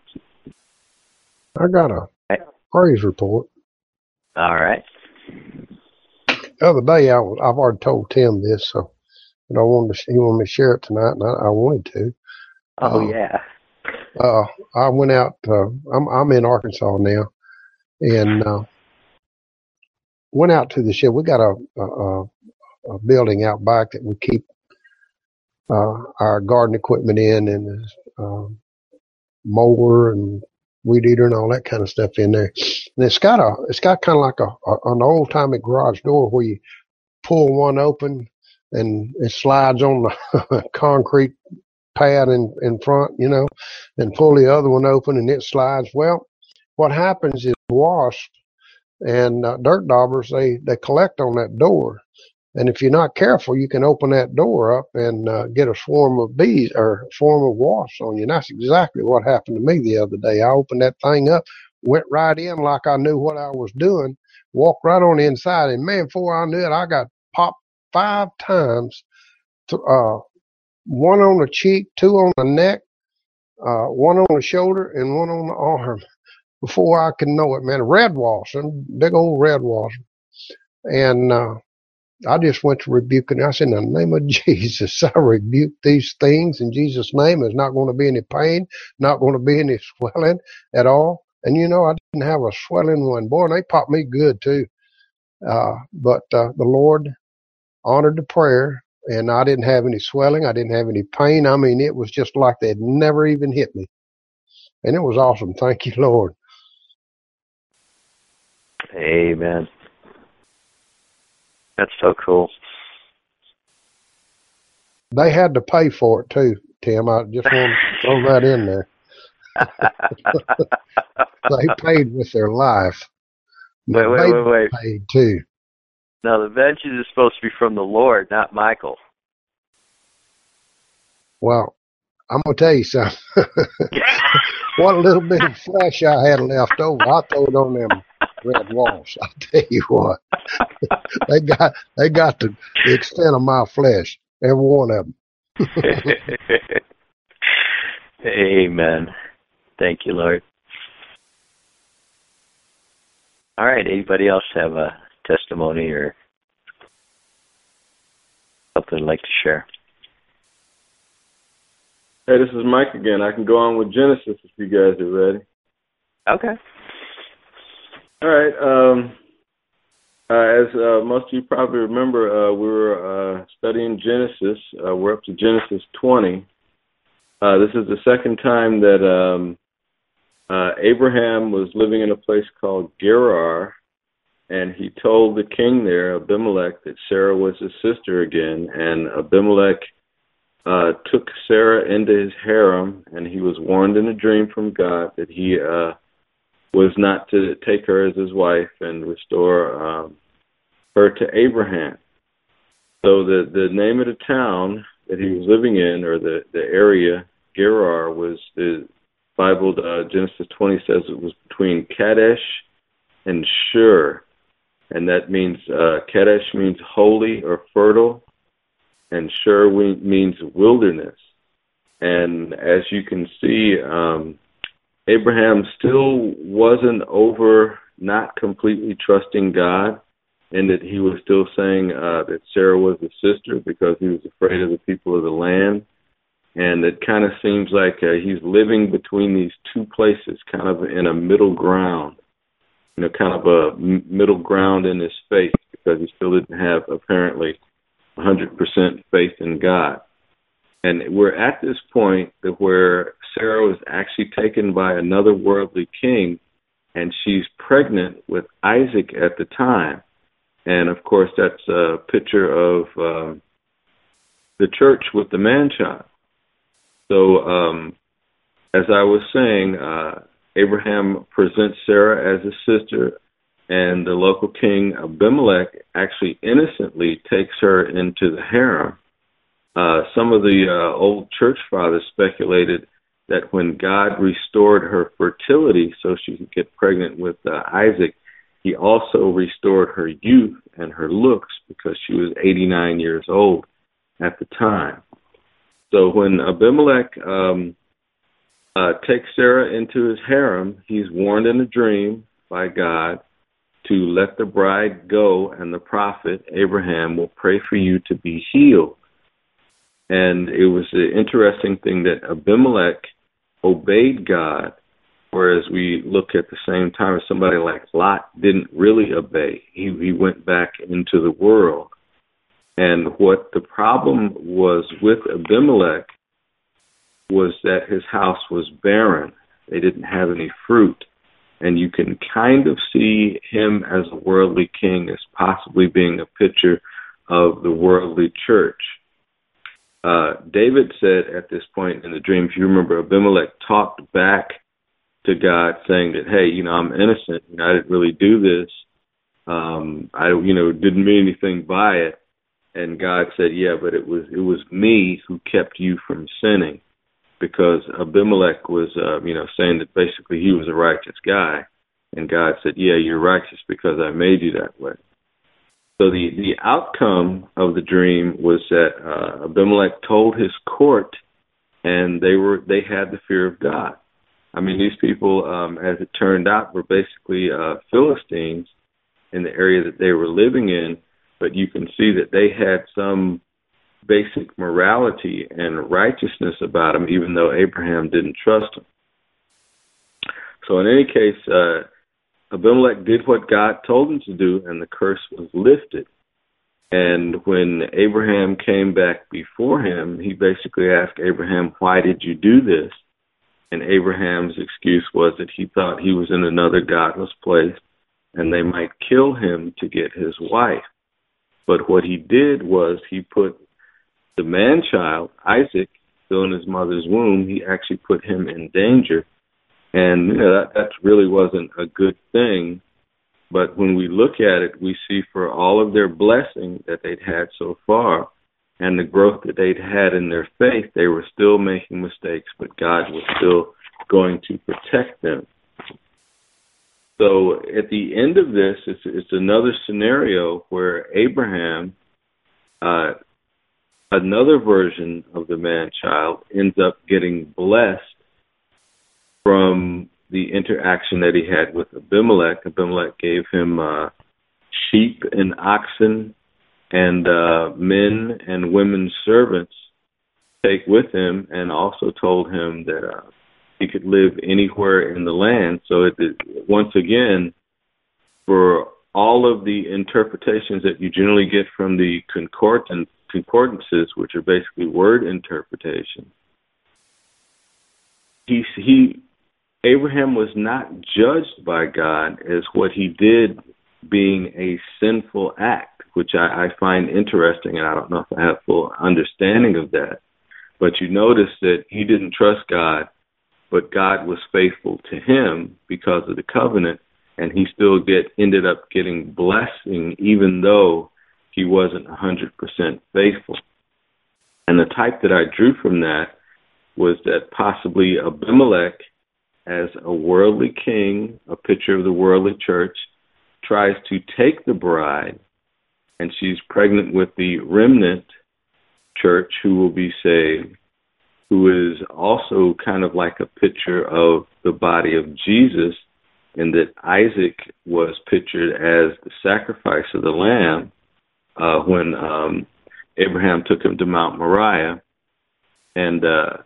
I got a praise report. All right. The other day, I was, I've already told Tim this, so but I wanted to, he wanted me to share it tonight, and I, I wanted to. Oh, uh, yeah. Uh, I went out, uh, I'm, I'm in Arkansas now, and uh, went out to the shed. We got a, a, a building out back that we keep uh, our garden equipment in, and uh, mower and weed eater and all that kind of stuff in there. And it's got a, it's got kind of like a, a an old timey garage door where you pull one open and it slides on the concrete pad in, in front, you know, and pull the other one open and it slides. Well, what happens is wasps and uh, dirt daubers, they, they collect on that door. And if you're not careful, you can open that door up and uh, get a swarm of bees or a swarm of wasps on you. And that's exactly what happened to me the other day. I opened that thing up, went right in like I knew what I was doing, walked right on the inside. And man, before I knew it, I got popped five times, to, uh, one on the cheek, two on the neck, uh, one on the shoulder, and one on the arm. Before I could know it, man, a red wasp, a big old red wasp. And uh, I just went to rebuking. I said, in the name of Jesus, I rebuke these things in Jesus' name. There's not going to be any pain, not going to be any swelling at all. And, you know, I didn't have a swelling one. Boy, and they popped me good, too. Uh, but uh, the Lord honored the prayer, and I didn't have any swelling. I didn't have any pain. I mean, it was just like they'd never even hit me. And it was awesome. Thank you, Lord. Amen. That's so cool. They had to pay for it too, Tim. I just want to throw that in there. They paid with their life. Wait, wait, they wait, wait. Paid too. Now the vengeance is supposed to be from the Lord, not Michael. Well, I'm gonna tell you something. What little bit of flesh I had left over, I threw it on them red walls. I tell you what, they got they got the, the extent of my flesh, every one of them. Amen. Thank you, Lord. All right. Anybody else have a testimony or something they'd like to share? Hey, this is Mike again. I can go on with Genesis if you guys are ready. Okay. All right. Um, uh, as uh, most of you probably remember, uh, we were uh, studying Genesis. Uh, we're up to Genesis twenty. Uh, this is the second time that um, uh, Abraham was living in a place called Gerar, and he told the king there, Abimelech, that Sarah was his sister again, and Abimelech uh, took Sarah into his harem, and he was warned in a dream from God that he uh, was not to take her as his wife and restore um, her to Abraham. So the, the name of the town that he was living in, or the, the area, Gerar, was the Bible, uh, Genesis twenty says it was between Kadesh and Shur. And that means, uh, Kadesh means holy or fertile, and Shur means wilderness. And as you can see, um, Abraham still wasn't over not completely trusting God, and that he was still saying uh, that Sarah was his sister because he was afraid of the people of the land. And it kind of seems like uh, he's living between these two places, kind of in a middle ground, you know, kind of a m- middle ground in his faith, because he still didn't have, apparently, one hundred percent faith in God. And we're at this point that where Sarah was actually taken by another worldly king, and she's pregnant with Isaac at the time. And, of course, that's a picture of uh, the church with the man-child. So, um, as I was saying, uh, Abraham presents Sarah as his sister, and the local king Abimelech actually innocently takes her into the harem. Uh, some of the uh, old church fathers speculated that when God restored her fertility so she could get pregnant with uh, Isaac, he also restored her youth and her looks because she was eighty-nine years old at the time. So when Abimelech um, uh, takes Sarah into his harem, he's warned in a dream by God to let the bride go, and the prophet Abraham will pray for you to be healed. And it was an interesting thing that Abimelech obeyed God, whereas we look at the same time as somebody like Lot didn't really obey. He, he went back into the world. And what the problem was with Abimelech was that his house was barren. They didn't have any fruit. And you can kind of see him as a worldly king as possibly being a picture of the worldly church. uh, David said at this point in the dream, if you remember, Abimelech talked back to God saying that, hey, you know, I'm innocent. You know, I didn't really do this. Um, I, you know, didn't mean anything by it. And God said, yeah, but it was it was me who kept you from sinning, because Abimelech was, uh, you know, saying that basically he was a righteous guy. And God said, yeah, you're righteous because I made you that way. So the, the outcome of the dream was that uh, Abimelech told his court, and they were they had the fear of God. I mean, these people, um, as it turned out, were basically uh, Philistines in the area that they were living in, but you can see that they had some basic morality and righteousness about them, even though Abraham didn't trust them. So in any case, uh, Abimelech did what God told him to do, and the curse was lifted. And when Abraham came back before him, he basically asked Abraham, why did you do this? And Abraham's excuse was that he thought he was in another godless place, and they might kill him to get his wife. But what he did was he put the man-child, Isaac, still in his mother's womb, he actually put him in danger. And you know, that, that really wasn't a good thing. But when we look at it, we see for all of their blessing that they'd had so far and the growth that they'd had in their faith, they were still making mistakes, but God was still going to protect them. So at the end of this, it's, it's another scenario where Abraham, uh, another version of the man-child, ends up getting blessed from the interaction that he had with Abimelech. Abimelech gave him uh, sheep and oxen and uh, men and women servants to take with him, and also told him that uh, he could live anywhere in the land. So it, it, once again, for all of the interpretations that you generally get from the concordant, concordances, which are basically word interpretation, he he Abraham was not judged by God as what he did being a sinful act, which I, I find interesting, and I don't know if I have full understanding of that. But you notice that he didn't trust God, but God was faithful to him because of the covenant, and he still get ended up getting blessing even though he wasn't one hundred percent faithful. And the type that I drew from that was that possibly Abimelech, as a worldly king, a picture of the worldly church, tries to take the bride, and she's pregnant with the remnant church who will be saved, who is also kind of like a picture of the body of Jesus, in that Isaac was pictured as the sacrifice of the lamb uh, when um, Abraham took him to Mount Moriah. And uh,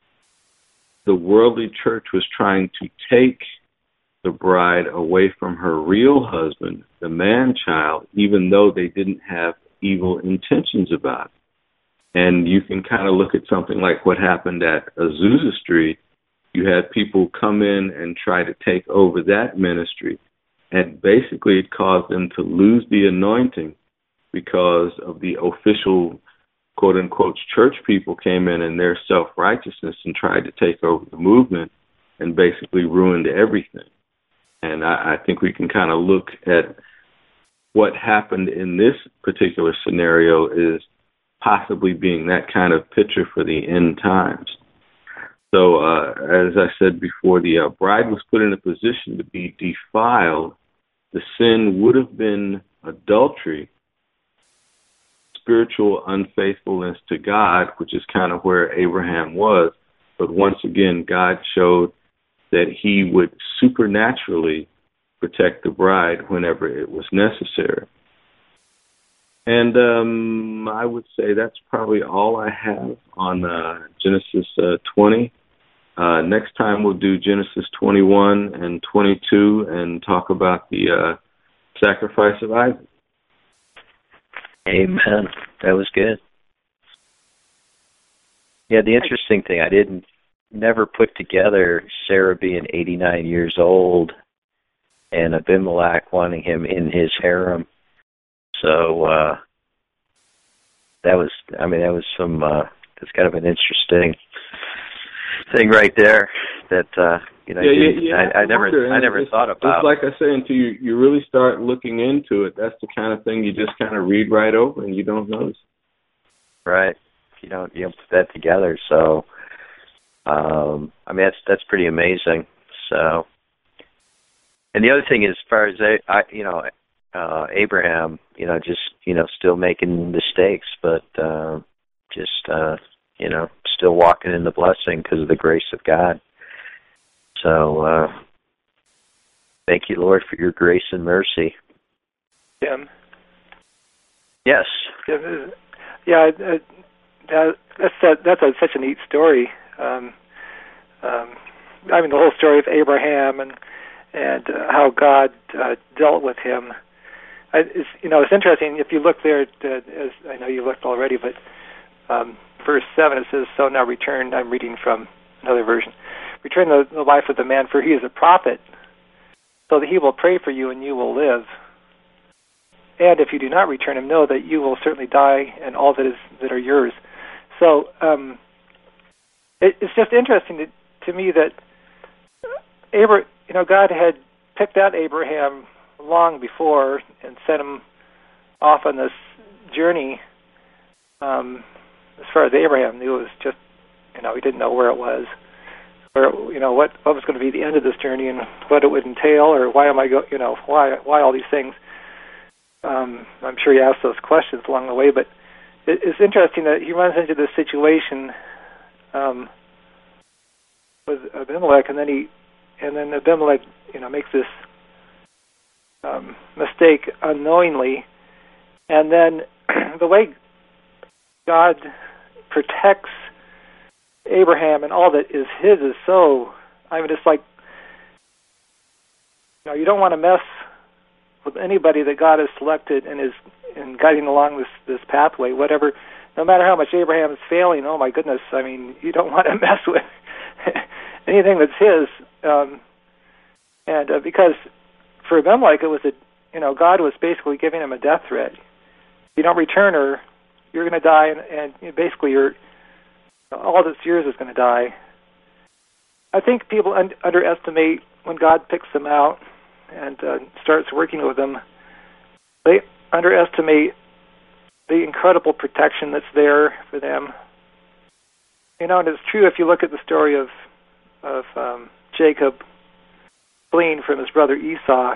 the worldly church was trying to take the bride away from her real husband, the man-child, even though they didn't have evil intentions about it. And you can kind of look at something like what happened at Azusa Street. You had people come in and try to take over that ministry, and basically it caused them to lose the anointing because of the official, quote-unquote, church people came in and their self-righteousness and tried to take over the movement and basically ruined everything. And I, I think we can kind of look at what happened in this particular scenario is possibly being that kind of picture for the end times. So, uh, as I said before, the uh, bride was put in a position to be defiled. The sin would have been adultery, spiritual unfaithfulness to God, which is kind of where Abraham was. But once again, God showed that he would supernaturally protect the bride whenever it was necessary. And um, I would say that's probably all I have on uh, Genesis uh, twenty. Uh, next time we'll do Genesis twenty-one and twenty-two and talk about the uh, sacrifice of Isaac. Amen. That was good. Yeah, the interesting thing, I didn't never put together Sarah being eighty-nine years old and Abimelech wanting him in his harem. So uh, that was, I mean, that was some uh, that's kind of an interesting thing right there. That uh, you know, yeah, you, yeah, yeah, I, I never, wonder, I never it's, thought about. It's like I say, until you you really start looking into it, that's the kind of thing you just kind of read right over and you don't notice. Right. You don't you don't put that together. So, um, I mean, that's that's pretty amazing. So, and the other thing is, as far as I, I you know, uh, Abraham, you know, just you know, still making mistakes, but uh, just uh, you know, still walking in the blessing because of the grace of God. So, uh, thank you, Lord, for your grace and mercy. Tim? Yes. Yeah, uh, that's a, that's a, such a neat story. Um, um, I mean, the whole story of Abraham and and uh, how God uh, dealt with him. I, it's, you know, it's interesting. If you look there, at, uh, as I know you looked already, but um, verse seven, it says, "So now return." I'm reading from another version. "Return the, the life of the man, for he is a prophet, so that he will pray for you and you will live. And if you do not return him, know that you will certainly die and all that is that are yours." So um, it, it's just interesting to, to me that Abra- you know, God had picked out Abraham long before and sent him off on this journey. Um, as far as Abraham knew, it was just, you know, he didn't know where it was, where, you know, what what was going to be the end of this journey and what it would entail, or why am I go, you know, why why all these things. Um, I'm sure he asked those questions along the way, but it, it's interesting that he runs into this situation um, with Abimelech, and then he, and then Abimelech, you know, makes this um, mistake unknowingly, and then the way God protects Abraham and all that is his is so. I mean, it's like, you know, you don't want to mess with anybody that God has selected and is in guiding along this this pathway, whatever, no matter how much Abraham is failing. Oh my goodness! I mean, you don't want to mess with anything that's his, um, and uh, because for Abimelech, it was a, you know, God was basically giving him a death threat. If you don't return her, you're going to die, and, and you know, basically, your all that's yours is going to die. I think people un- underestimate when God picks them out and uh, starts working with them. They underestimate the incredible protection that's there for them. You know, and it's true if you look at the story of of um, Jacob fleeing from his brother Esau.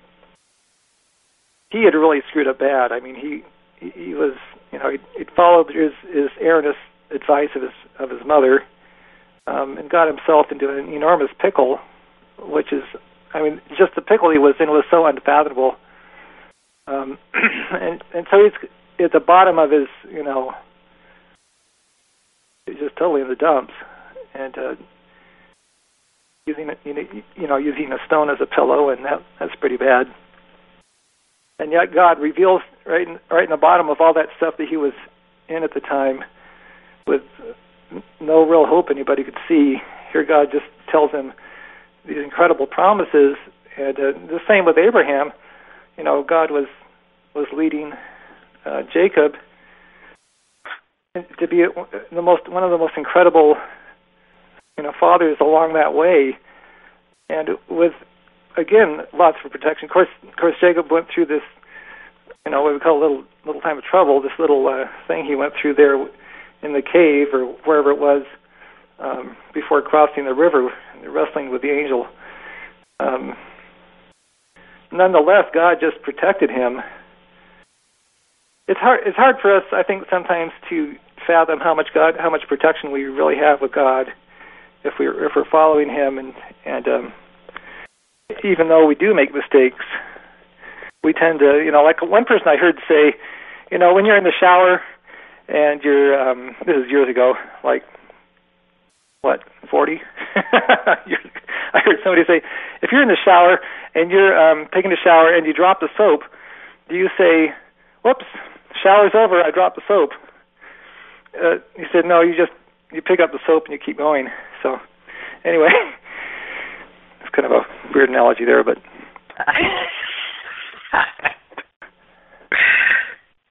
He had really screwed up bad. I mean, he he, he was, you know, he he followed his his erroneous advice of his of his mother, um, and got himself into an enormous pickle, which is, I mean, just the pickle he was in was so unfathomable. Um, and and so he's at the bottom of his, you know, he's just totally in the dumps, and uh, using you know, you know using a stone as a pillow, and that that's pretty bad. And yet God reveals right in, right in the bottom of all that stuff that he was in at the time, with no real hope anybody could see. Here God just tells him these incredible promises, and uh, the same with Abraham. You know, God was was leading uh, Jacob to be the most one of the most incredible, you know, fathers along that way, and with, again, lots of protection. Of course, of course, Jacob went through this, you know, what we call a little little time of trouble. This little uh, thing he went through there in the cave or wherever it was um, before crossing the river, wrestling with the angel. Um, nonetheless, God just protected him. It's hard. It's hard for us, I think, sometimes to fathom how much God, how much protection we really have with God if we if we're following Him, and and um, even though we do make mistakes, we tend to, you know, like one person I heard say, you know, when you're in the shower and you're, um, this is years ago, like, what, forty? I heard somebody say, if you're in the shower and you're um, taking a shower and you drop the soap, do you say, whoops, shower's over, I dropped the soap? Uh, he said, no, you just, you pick up the soap and you keep going. So, anyway, it's kind of a weird analogy there, but...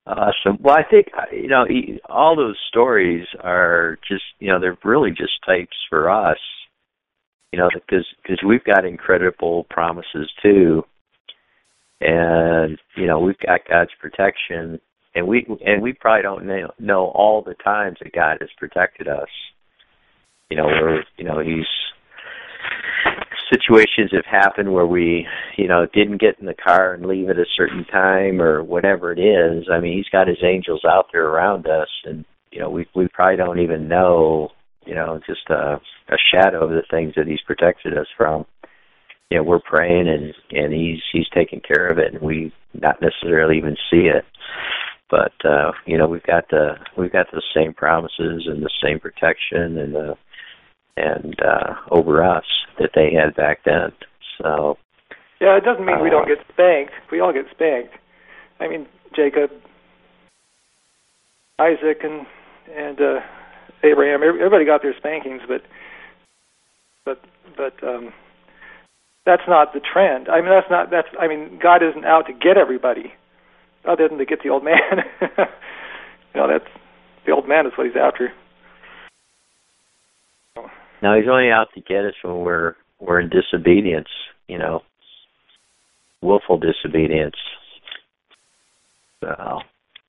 Awesome. Well, I think, you know, all those stories are just, you know, they're really just types for us, you know, because because we've got incredible promises too, and you know, we've got God's protection, and we and we probably don't know, know all the times that God has protected us. You know, where you know He's situations have happened where we, you know, didn't get in the car and leave at a certain time or whatever it is. I mean, He's got His angels out there around us, and you know, we we probably don't even know, you know, just a, a shadow of the things that He's protected us from. You know, we're praying and and He's He's taking care of it, and we not necessarily even see it. But uh, you know, we've got the we've got the same promises and the same protection and the and uh, over us that they had back then. So yeah, it doesn't mean uh, we don't get spanked. We all get spanked. I mean, Jacob, Isaac, and and uh, Abraham. Everybody got their spankings, but but but um, that's not the trend. I mean, that's not that's. I mean, God isn't out to get everybody, other than to get the old man. You know, that's the old man is what He's after. No, He's only out to get us when we're we're in disobedience, you know, willful disobedience. So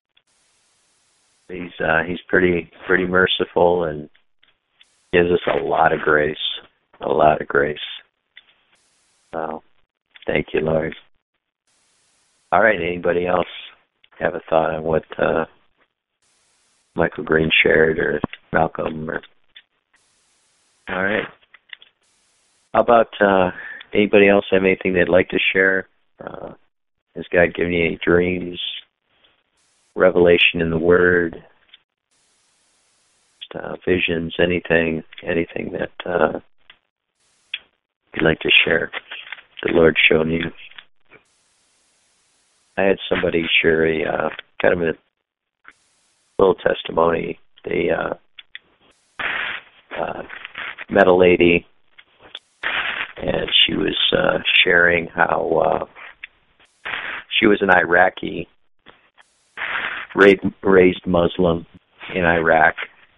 He's uh, He's pretty pretty merciful and gives us a lot of grace, a lot of grace. So thank you, Lord. All right, anybody else have a thought on what uh, Michael Green shared or Malcolm or? All right. How about uh, anybody else have anything they'd like to share? Uh, has God given you any dreams, revelation in the Word, uh, visions, anything, anything that uh, you'd like to share? The Lord shown you. I had somebody share a uh, kind of a little testimony. They uh, uh, met a lady, and she was uh, sharing how uh, she was an Iraqi, raised, raised Muslim in Iraq,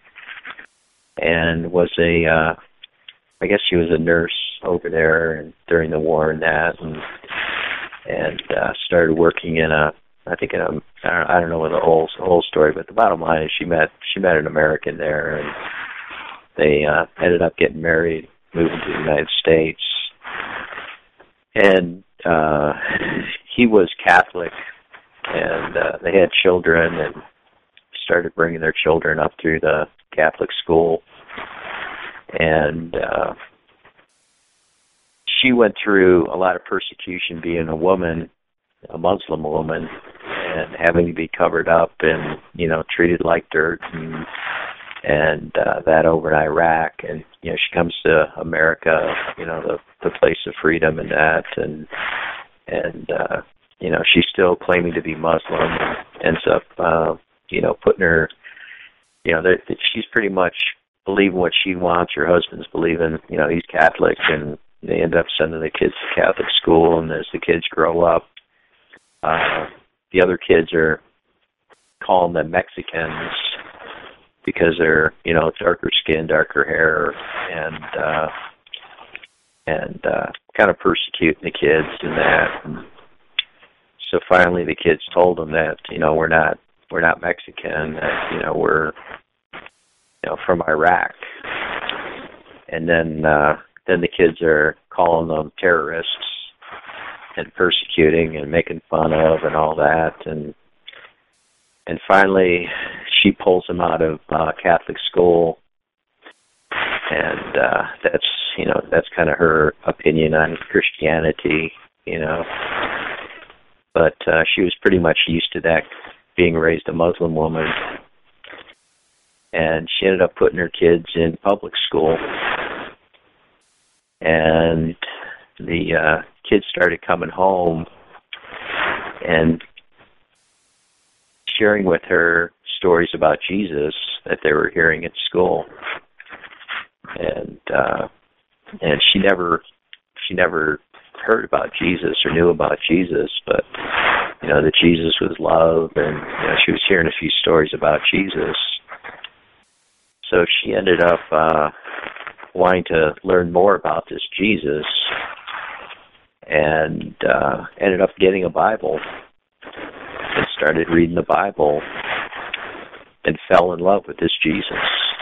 and was a, uh, I guess she was a nurse over there and during the war and that, and and uh, started working in a, I think in a, I don't know the whole whole story, but the bottom line is she met she met an American there, and they uh, ended up getting married, moving to the United States, and uh, he was Catholic, and uh, they had children and started bringing their children up through the Catholic school, and uh, she went through a lot of persecution being a woman, a Muslim woman, and having to be covered up and, you know, treated like dirt and and uh, that over in Iraq. And, you know, she comes to America, you know, the the place of freedom and that, and and uh, you know, she's still claiming to be Muslim, and ends up, uh, you know, putting her, you know, that she's pretty much believing what she wants. Her husband's believing, you know, he's Catholic, and they end up sending the kids to Catholic school, and as the kids grow up, uh, the other kids are calling them Mexicans because they're, you know, darker skin, darker hair, and uh, and uh, kind of persecuting the kids and that. And so finally, the kids told them that, you know, we're not we're not Mexican, that, you know, we're, you know, from Iraq. And then uh, then the kids are calling them terrorists and persecuting and making fun of and all that, and and finally she pulls them out of uh, Catholic school, and uh, that's, you know, that's kind of her opinion on Christianity, you know. But uh, she was pretty much used to that, being raised a Muslim woman, and she ended up putting her kids in public school, and the uh, kids started coming home and sharing with her stories about Jesus that they were hearing at school, and uh, and she never she never heard about Jesus or knew about Jesus, but you know, that Jesus was love, and you know, she was hearing a few stories about Jesus. So she ended up uh, wanting to learn more about this Jesus, and uh, ended up getting a Bible and started reading the Bible and fell in love with this Jesus.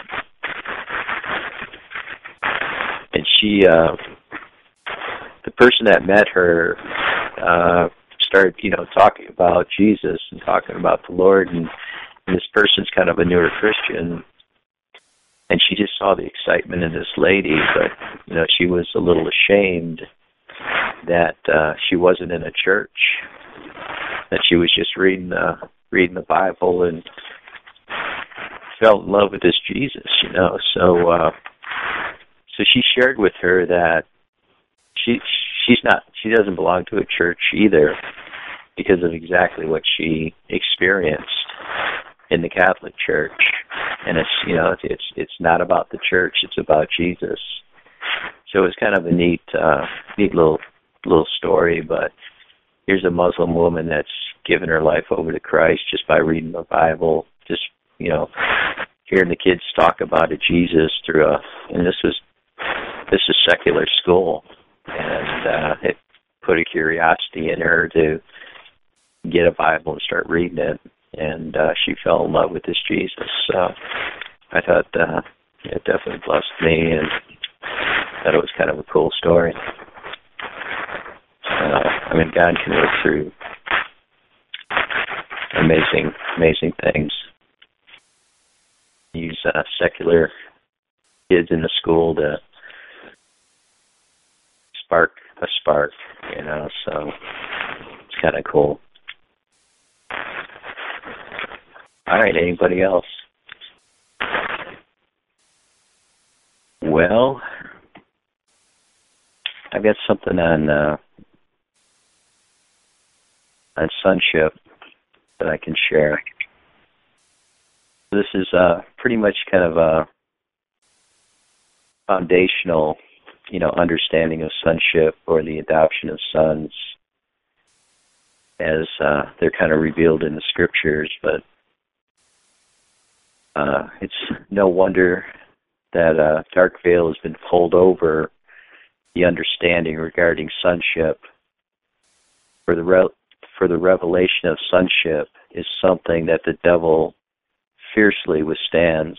And she, uh, the person that met her, uh, started, you know, talking about Jesus and talking about the Lord, and, and this person's kind of a newer Christian, and she just saw the excitement in this lady, but, you know, she was a little ashamed that uh, she wasn't in a church, that she was just reading the, reading the Bible and fell in love with this Jesus, you know. So, uh, so she shared with her that she she's not she doesn't belong to a church either, because of exactly what she experienced in the Catholic Church. And it's, you know, it's it's not about the church, it's about Jesus. So it was kind of a neat uh, neat little little story. But here's a Muslim woman that's given her life over to Christ just by reading the Bible, just, you know, hearing the kids talk about a Jesus through a, and this was this is secular school, and uh, it put a curiosity in her to get a Bible and start reading it, and uh, she fell in love with this Jesus. So I thought uh, it definitely blessed me, and thought it was kind of a cool story. Uh, I mean, God can work through amazing, amazing things. Use uh, secular kids in the school to spark a spark, you know, so it's kind of cool. All right, anybody else? Well, I've got something on uh, on sonship that I can share. This is uh, pretty much kind of a foundational, you know, understanding of sonship, or the adoption of sons, as uh, they're kind of revealed in the scriptures. But uh, it's no wonder that a dark veil has been pulled over the understanding regarding sonship. For the re- for the revelation of sonship is something that the devil fiercely withstands,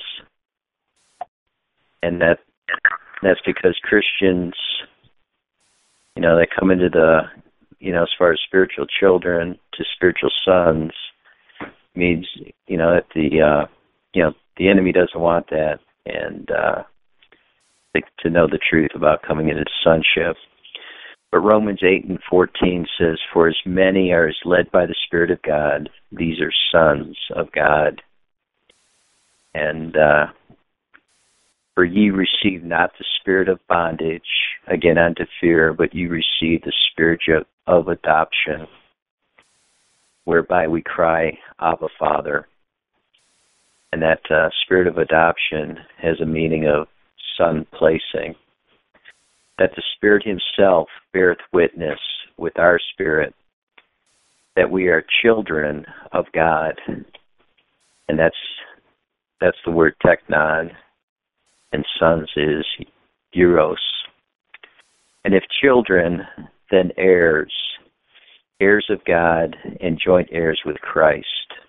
and that that's because Christians, you know, they come into the, you know, as far as spiritual children to spiritual sons, means, you know, that the, uh, you know, the enemy doesn't want that, and uh, to know the truth about coming into sonship. But Romans eight and fourteen says, "For as many are as led by the Spirit of God, these are sons of God. And uh, for ye receive not the spirit of bondage, again unto fear, but you receive the spirit of adoption, whereby we cry, Abba, Father." And that uh, spirit of adoption has a meaning of son placing. That the Spirit himself beareth witness with our spirit that we are children of God. And that's that's the word teknon, and sons is euros. And if children, then heirs, heirs of God, and joint heirs with Christ.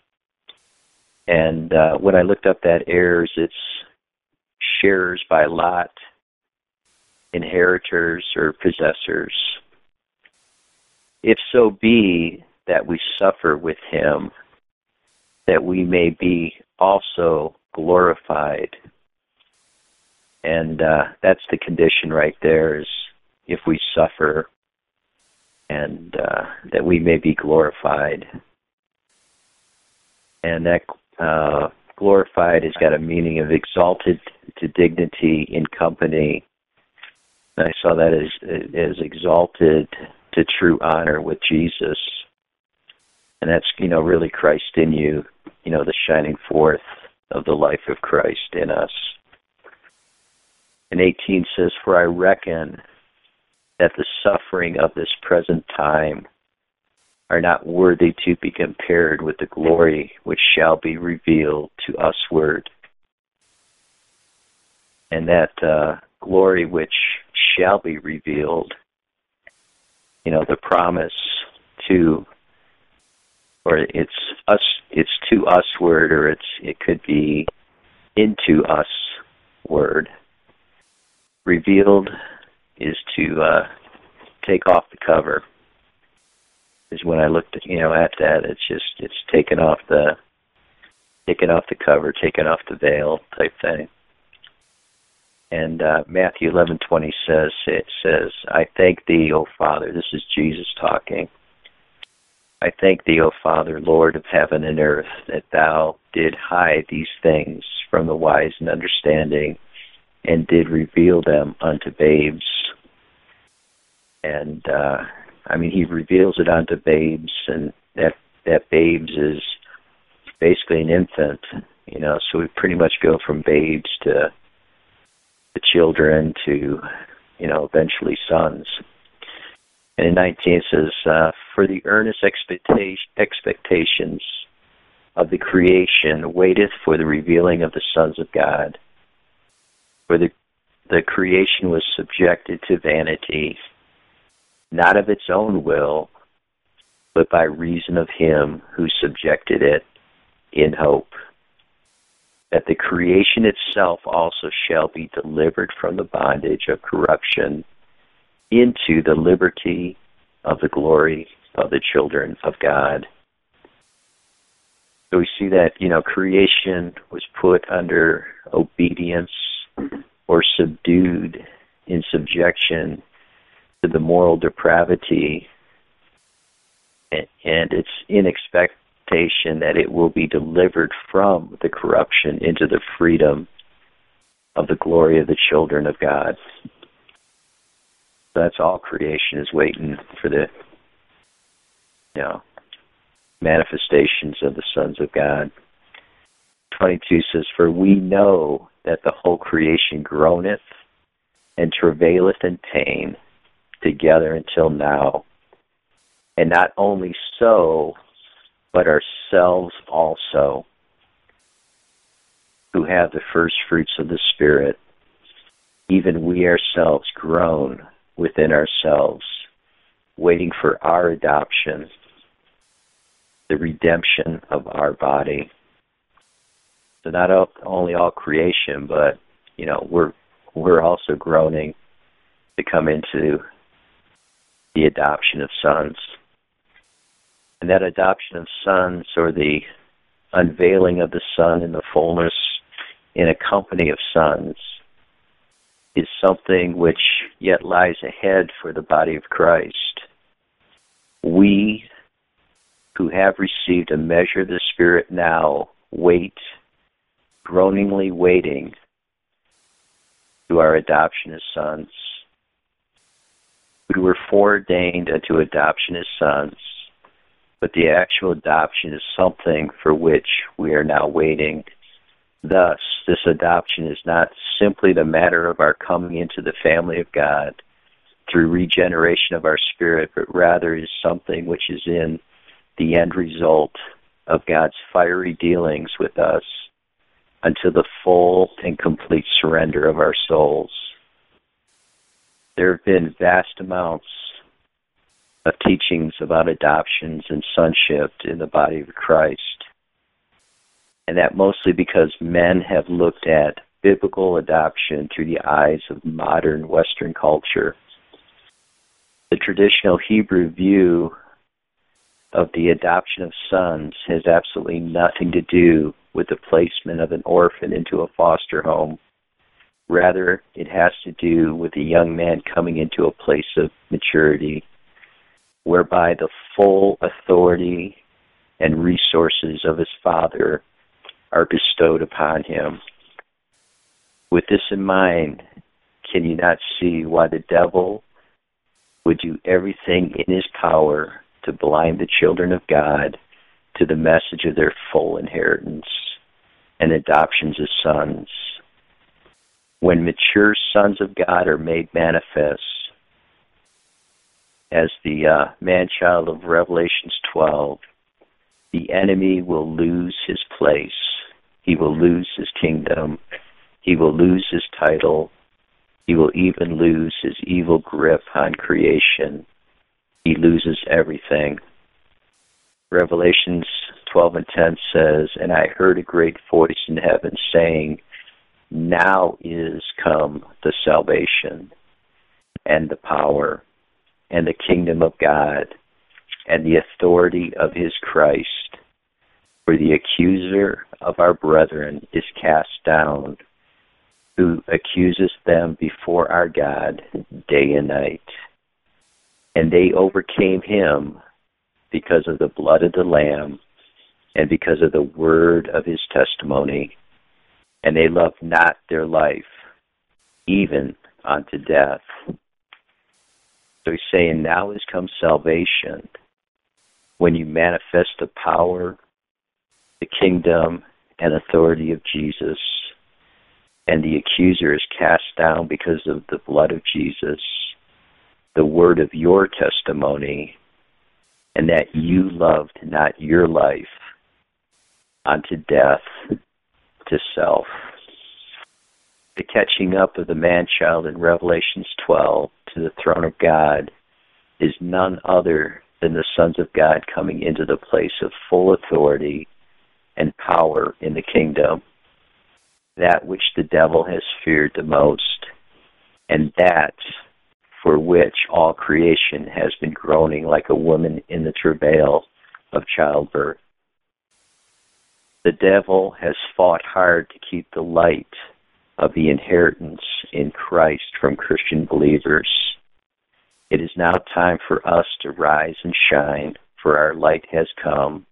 And uh, when I looked up that heirs, it's sharers by lot, inheritors or possessors. If so be that we suffer with him, that we may be also glorified. And uh, that's the condition right there, is if we suffer, and uh, that we may be glorified. And that uh, glorified has got a meaning of exalted to dignity in company. And I saw that as, as exalted to true honor with Jesus. And that's, you know, really Christ in you, you know, the shining forth of the life of Christ in us. And eighteen says, "For I reckon that the suffering of this present time are not worthy to be compared with the glory which shall be revealed to usward. And that uh, glory which shall be revealed, you know, the promise to, or it's us, it's to usward, or it's it could be into us word. Revealed is to uh, take off the cover. Is when I looked at, you know, at that, it's just it's taken off the taken off the cover, taken off the veil type thing. And uh, Matthew eleven twenty says it says, "I thank thee, O Father." This is Jesus talking. "I thank thee, O Father, Lord of heaven and earth, that thou did hide these things from the wise and understanding, and did reveal them unto babes." And uh, I mean, he reveals it unto babes, and that that babes is basically an infant, you know. So we pretty much go from babes to the children to, you know, eventually sons. And in nineteen it says, uh, "For the earnest expectation, expectations of the creation waiteth for the revealing of the sons of God. For the the creation was subjected to vanity, not of its own will, but by reason of him who subjected it, in hope that the creation itself also shall be delivered from the bondage of corruption into the liberty of the glory of the children of God." So we see that, you know, creation was put under obedience or subdued in subjection to the moral depravity, and it's in expectation that it will be delivered from the corruption into the freedom of the glory of the children of God. That's all creation is waiting for, the, you know, manifestations of the sons of God. twenty-two says, "For we know that the whole creation groaneth and travaileth in pain together until now. And not only so, but ourselves also, who have the first fruits of the Spirit, even we ourselves groan within ourselves, waiting for our adoption, the redemption of our body." So not only all creation, but, you know, we're we're also groaning to come into the adoption of sons. And that adoption of sons, or the unveiling of the Son in the fullness in a company of sons, is something which yet lies ahead for the body of Christ. We who have received a measure of the Spirit now wait, groaningly waiting, to our adoption as sons. We were foreordained unto adoption as sons, but the actual adoption is something for which we are now waiting. Thus, this adoption is not simply the matter of our coming into the family of God through regeneration of our spirit, but rather is something which is in the end result of God's fiery dealings with us until the full and complete surrender of our souls. There have been vast amounts of teachings about adoptions and sonship in the body of Christ, and that mostly because men have looked at biblical adoption through the eyes of modern Western culture. The traditional Hebrew view of the adoption of sons has absolutely nothing to do with the placement of an orphan into a foster home. Rather, it has to do with a young man coming into a place of maturity, whereby the full authority and resources of his father are bestowed upon him. With this in mind, can you not see why the devil would do everything in his power to blind the children of God to the message of their full inheritance and adoptions as sons? When mature sons of God are made manifest, as the uh, man-child of Revelations twelve, the enemy will lose his place. He will lose his kingdom. He will lose his title. He will even lose his evil grip on creation. He loses everything. Revelations twelve and ten says, "And I heard a great voice in heaven saying, now is come the salvation and the power and the kingdom of God and the authority of his Christ. For the accuser of our brethren is cast down, who accuses them before our God day and night. And they overcame him because of the blood of the Lamb and because of the word of his testimony. And they loved not their life, even unto death." So he's saying now has come salvation when you manifest the power, the kingdom, and authority of Jesus. And the accuser is cast down because of the blood of Jesus, the word of your testimony, and that you loved not your life unto death, to self. The catching up of the man-child in Revelations twelve to the throne of God is none other than the sons of God coming into the place of full authority and power in the kingdom, that which the devil has feared the most, and that for which all creation has been groaning like a woman in the travail of childbirth. The devil has fought hard to keep the light of the inheritance in Christ from Christian believers. It is now time for us to rise and shine, for our light has come.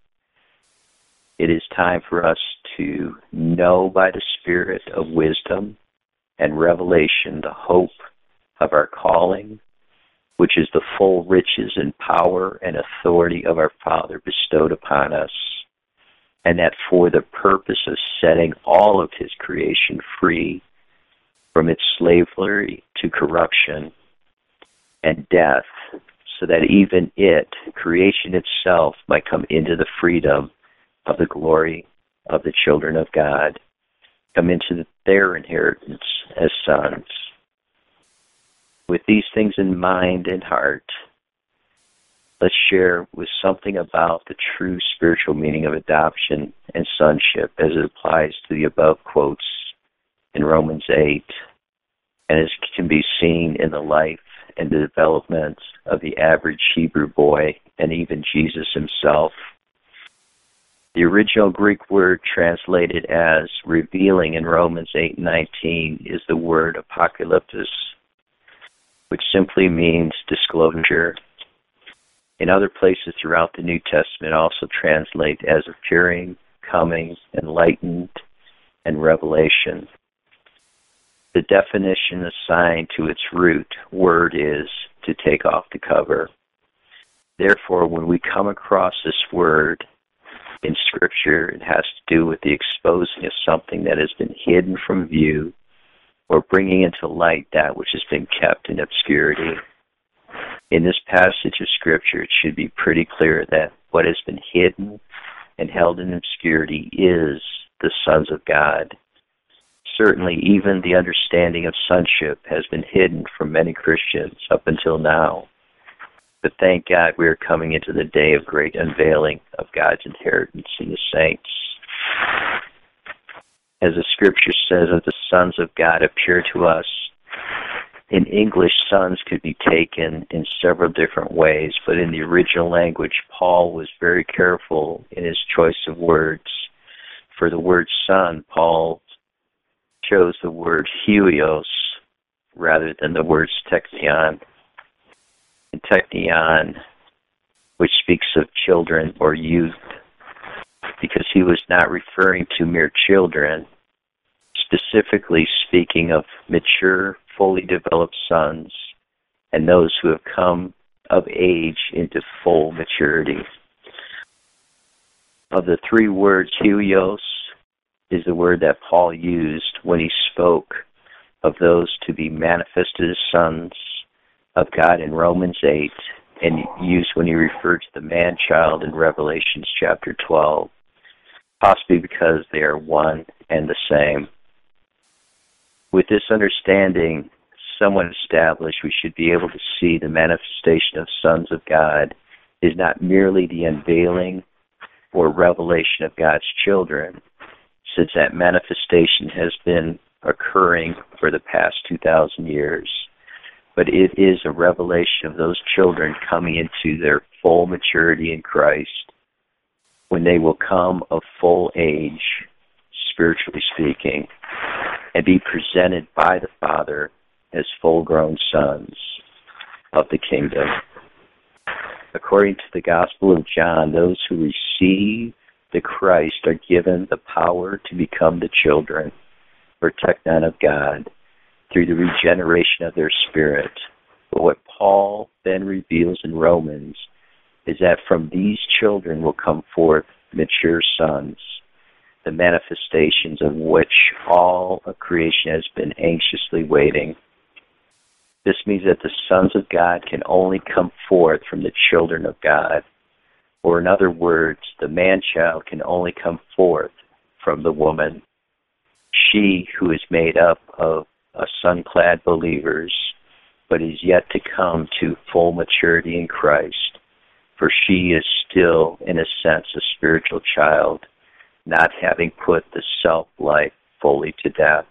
It is time for us to know by the Spirit of wisdom and revelation the hope of our calling, which is the full riches and power and authority of our Father bestowed upon us, and that for the purpose of setting all of his creation free from its slavery to corruption and death, so that even it, creation itself, might come into the freedom of the glory of the children of God, come into their inheritance as sons. With these things in mind and heart, let's share with something about the true spiritual meaning of adoption and sonship as it applies to the above quotes in Romans eight, and as can be seen in the life and the development of the average Hebrew boy and even Jesus himself. The original Greek word translated as revealing in Romans eight nineteen is the word apocalyptos, which simply means disclosure. In other places throughout the New Testament also translate as appearing, coming, enlightened, and revelation. The definition assigned to its root word is to take off the cover. Therefore, when we come across this word in Scripture, it has to do with the exposing of something that has been hidden from view or bringing into light that which has been kept in obscurity. In this passage of Scripture, it should be pretty clear that what has been hidden and held in obscurity is the sons of God. Certainly, even the understanding of sonship has been hidden from many Christians up until now. But thank God we are coming into the day of great unveiling of God's inheritance in the saints. As the Scripture says, that the sons of God appear to us. In English, sons could be taken in several different ways, but in the original language, Paul was very careful in his choice of words. For the word son, Paul chose the word huios rather than the words teknion. And teknion, which speaks of children or youth, because he was not referring to mere children, specifically speaking of mature, fully developed sons and those who have come of age into full maturity. Of the three words, huios is the word that Paul used when he spoke of those to be manifested as sons of God in Romans eight, and used when he referred to the man-child in Revelations chapter twelve, possibly because they are one and the same. With this understanding somewhat established, we should be able to see the manifestation of sons of God is not merely the unveiling or revelation of God's children, since that manifestation has been occurring for the past two thousand years, but it is a revelation of those children coming into their full maturity in Christ, when they will come of full age, spiritually speaking, and be presented by the Father as full-grown sons of the kingdom. According to the Gospel of John, those who receive the Christ are given the power to become the children, or teknon of God, through the regeneration of their spirit. But what Paul then reveals in Romans is that from these children will come forth mature sons, the manifestations of which all of creation has been anxiously waiting. This means that the sons of God can only come forth from the children of God. Or in other words, the man-child can only come forth from the woman. She who is made up of a sun-clad believers, but is yet to come to full maturity in Christ, for she is still, in a sense, a spiritual child, not having put the self-life fully to death.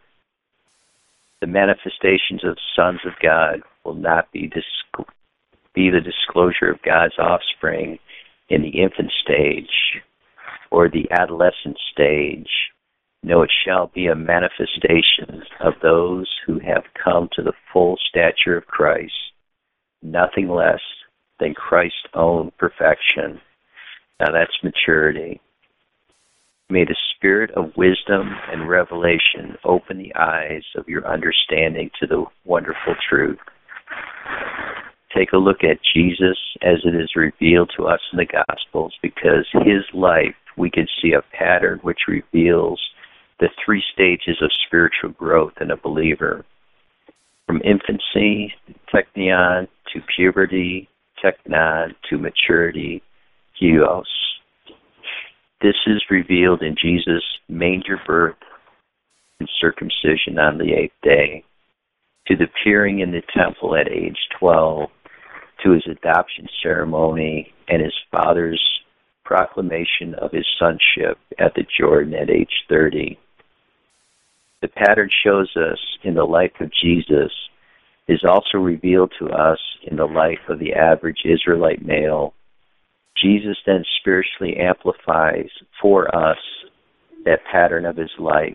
The manifestations of sons of God will not be, disc- be the disclosure of God's offspring in the infant stage or the adolescent stage. No, it shall be a manifestation of those who have come to the full stature of Christ, nothing less than Christ's own perfection. Now that's maturity. May the spirit of wisdom and revelation open the eyes of your understanding to the wonderful truth. Take a look at Jesus as it is revealed to us in the Gospels, because his life, we can see a pattern which reveals the three stages of spiritual growth in a believer. From infancy, teknion, to puberty, teknon, to maturity, huios. This is revealed in Jesus' manger birth and circumcision on the eighth day, to the appearing in the temple at age twelve, to his adoption ceremony and his father's proclamation of his sonship at the Jordan at age thirty. The pattern shows us in the life of Jesus is also revealed to us in the life of the average Israelite male. Jesus then spiritually amplifies for us that pattern of his life.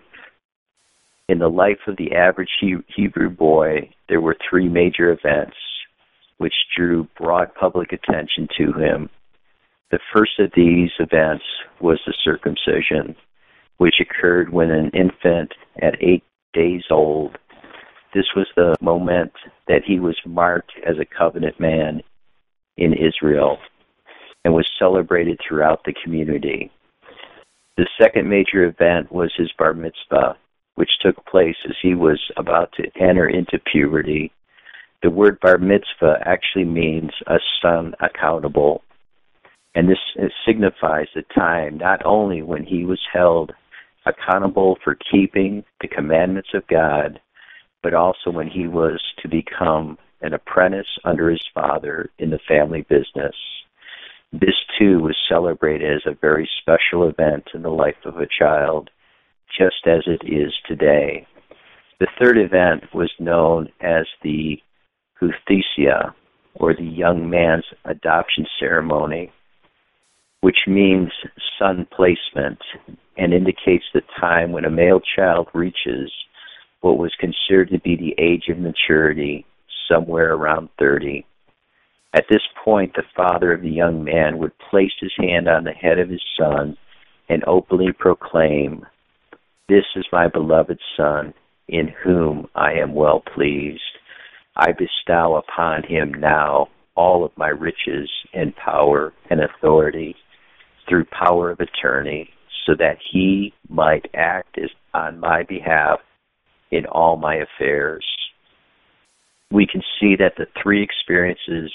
In the life of the average Hebrew boy, there were three major events which drew broad public attention to him. The first of these events was the circumcision, which occurred when an infant at eight days old. This was the moment that he was marked as a covenant man in Israel and was celebrated throughout the community. The second major event was his bar mitzvah, which took place as he was about to enter into puberty. The word bar mitzvah actually means a son accountable, and this signifies the time not only when he was held accountable for keeping the commandments of God, but also when he was to become an apprentice under his father in the family business. This, too, was celebrated as a very special event in the life of a child, just as it is today. The third event was known as the huthesia, or the young man's adoption ceremony, which means son placement and indicates the time when a male child reaches what was considered to be the age of maturity, somewhere around thirty. At this point, the father of the young man would place his hand on the head of his son and openly proclaim, "This is my beloved son, in whom I am well pleased. I bestow upon him now all of my riches and power and authority through power of attorney, so that he might act as on my behalf in all my affairs." We can see that the three experiences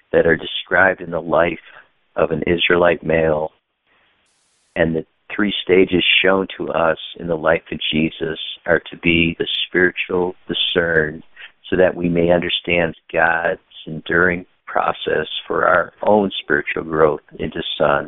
that are described in the life of an Israelite male, and the three stages shown to us in the life of Jesus are to be the spiritual discerned, so that we may understand God's enduring process for our own spiritual growth into sons.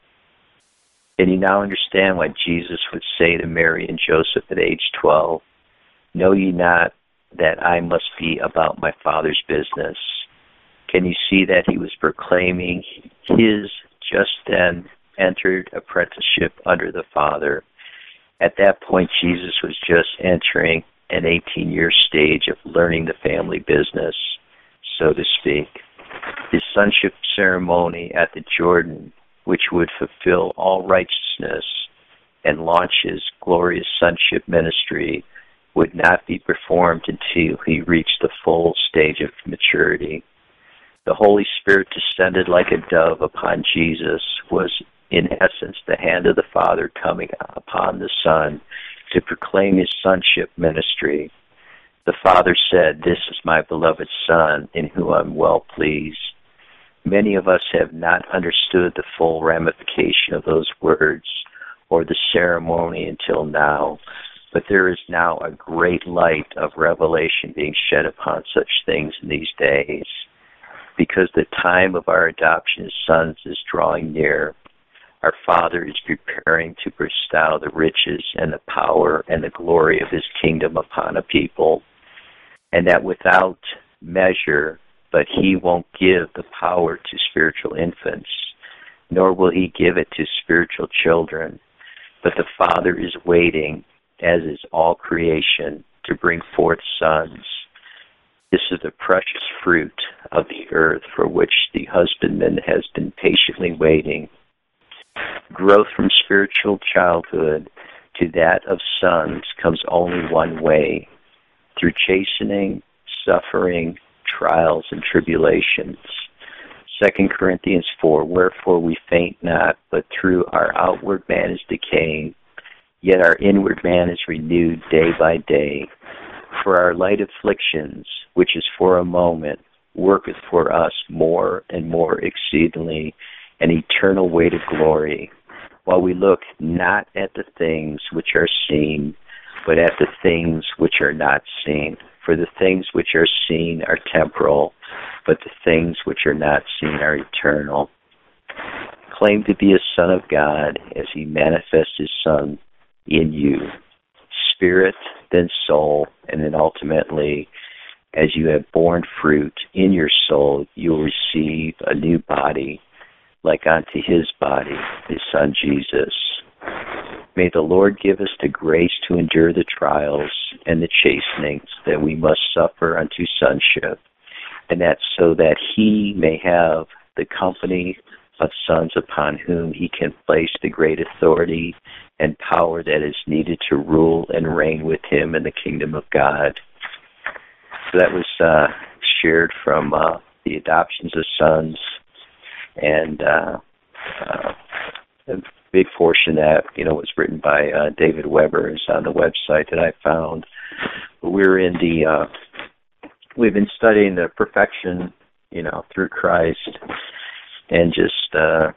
Can you now understand why Jesus would say to Mary and Joseph at age twelve, "Know ye not that I must be about my Father's business"? Can you see that he was proclaiming his just then entered apprenticeship under the Father? At that point, Jesus was just entering an eighteen-year stage of learning the family business, so to speak. His sonship ceremony at the Jordan, which would fulfill all righteousness and launch his glorious sonship ministry, would not be performed until he reached the full stage of maturity. The Holy Spirit descended like a dove upon Jesus was, in essence, the hand of the Father coming upon the Son to proclaim his sonship ministry. The Father said, "This is my beloved Son, in whom I'm well pleased." Many of us have not understood the full ramification of those words or the ceremony until now, but there is now a great light of revelation being shed upon such things in these days. Because the time of our adoption as sons is drawing near, our Father is preparing to bestow the riches and the power and the glory of his kingdom upon a people, and that without measure, but he won't give the power to spiritual infants, nor will he give it to spiritual children, but the Father is waiting, as is all creation, to bring forth sons. This is the precious fruit of the earth for which the husbandman has been patiently waiting. Growth from spiritual childhood to that of sons comes only one way, through chastening, suffering, trials, and tribulations. Second Corinthians four, "Wherefore we faint not, but through our outward man is decaying, yet our inward man is renewed day by day. For our light afflictions, which is for a moment, worketh for us more and more exceedingly an eternal weight of glory, while we look not at the things which are seen, but at the things which are not seen. For the things which are seen are temporal, but the things which are not seen are eternal." Claim to be a son of God as he manifests his Son in you. Spirit, then soul, and then ultimately, as you have borne fruit in your soul, you will receive a new body, like unto his body, his Son Jesus. May the Lord give us the grace to endure the trials and the chastenings that we must suffer unto sonship, and that so that he may have the company of sons upon whom he can place the great authority and power that is needed to rule and reign with him in the kingdom of God. So that was uh, shared from uh, the adoptions of sons, and uh, uh, a big portion that you know was written by uh, David Weber. Is on the website that I found. We're in the uh, we've been studying the perfection, you know, through Christ, and just uh,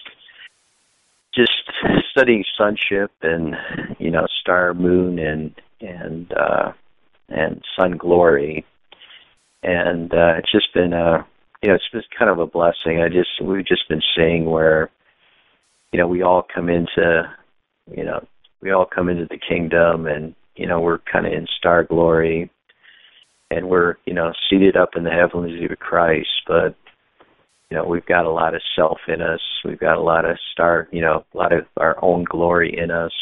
just studying sonship and you know star, moon, and and uh, and sun glory, and uh, it's just been a you know it's just kind of a blessing. I just we've just been seeing where you know we all come into you know we all come into the kingdom, and you know we're kind of in star glory, and we're you know seated up in the heavenlies with Christ, but you know we've got a lot of self in us. We've got a lot of star, you know, a lot of our own glory in us,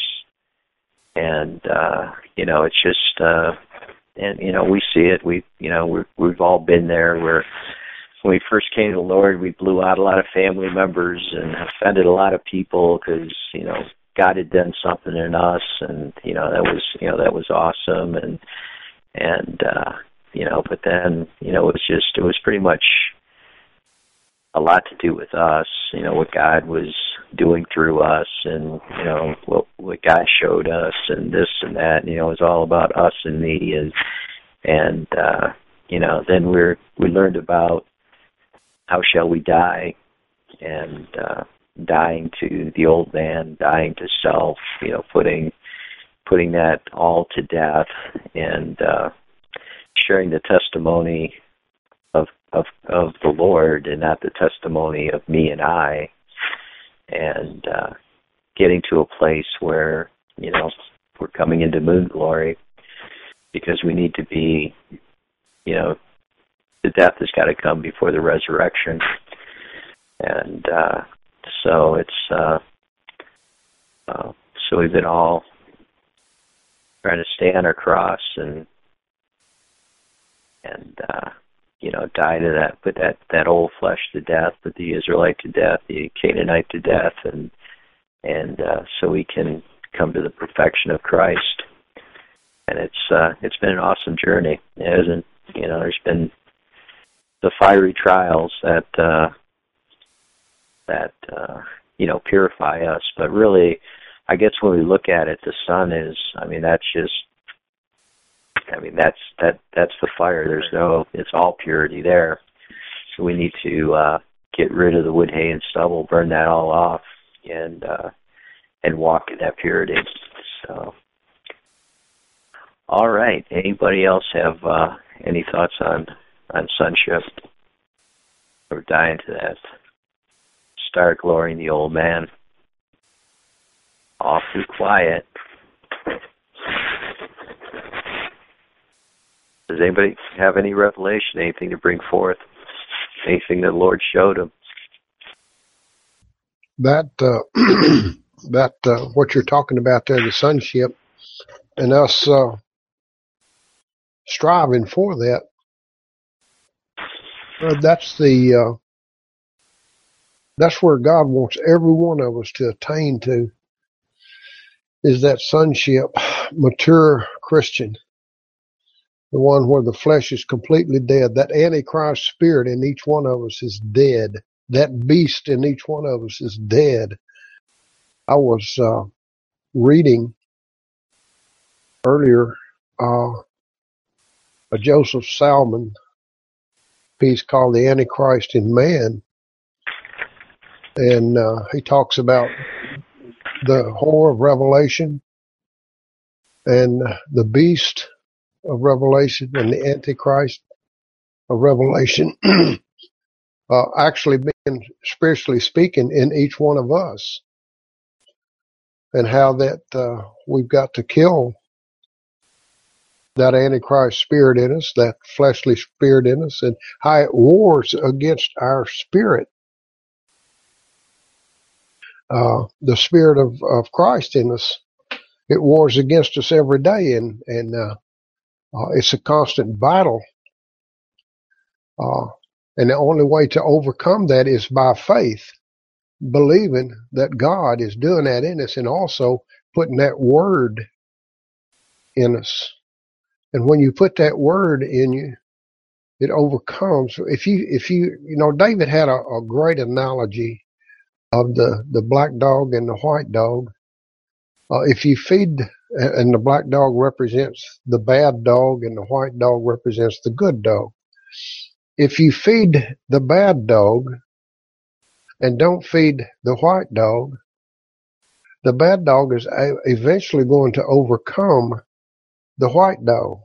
and uh, you know it's just. Uh, And, you know, we see it. We, you know, we've, we've all been there where when we first came to the Lord, we blew out a lot of family members and offended a lot of people because, you know, God had done something in us. And, you know, that was, you know, that was awesome. And, and, uh, you know, but then, you know, it was just, it was pretty much a lot to do with us, you know, what God was doing through us and, you know, what what God showed us and this and that, and, you know, it was all about us and me. And, and uh, you know, then we're, we learned about how shall we die, and uh, dying to the old man, dying to self, you know, putting putting that all to death, and uh, sharing the testimony of of of the Lord, and not the testimony of me and I, and uh, getting to a place where, you know, we're coming into moon glory, because we need to be, you know, the death has got to come before the resurrection. And uh, so it's, uh, uh, so we've been all trying to stay on our cross and, and, uh, you know, die to that, put that, that old flesh to death, put the Israelite to death, the Canaanite to death, and, and uh, so we can come to the perfection of Christ. And it's, uh, it's been an awesome journey. It hasn't, you know, there's been the fiery trials that, uh, that, uh, you know, purify us. But really, I guess when we look at it, the sun is, I mean, that's just, I mean, that's, that, that's the fire. There's no, it's all purity there. So we need to, uh, get rid of the wood, hay, and stubble, burn that all off, and, uh, and walk in that purity. So, all right. Anybody else have, uh, any thoughts on, on sonship, or dying to that? Start glorying the old man. Awfully quiet. Does anybody have any revelation, anything to bring forth? Anything that the Lord showed him? That, uh, that uh, what you're talking about there, the sonship, and us uh, striving for that, uh, that's the, uh, that's where God wants every one of us to attain to, is that sonship, mature Christian. The one where the flesh is completely dead. That Antichrist spirit in each one of us is dead. That beast in each one of us is dead. I was uh, reading earlier uh, a Joseph Salmon piece called The Antichrist in Man. And uh, he talks about the whore of Revelation and the beast of Revelation and the Antichrist of Revelation uh, actually being, spiritually speaking, in each one of us, and how that uh, we've got to kill that Antichrist spirit in us, that fleshly spirit in us, and how it wars against our spirit, uh, the spirit of, of Christ in us. It wars against us every day, and, and uh, uh, it's a constant battle. Uh, and the only way to overcome that is by faith, believing that God is doing that in us, and also putting that word in us. And when you put that word in you, it overcomes. If you, if you, you know, David had a, a great analogy of the, the black dog and the white dog. Uh, if you feed, and the black dog represents the bad dog and the white dog represents the good dog. If you feed the bad dog and don't feed the white dog, the bad dog is eventually going to overcome the white dog.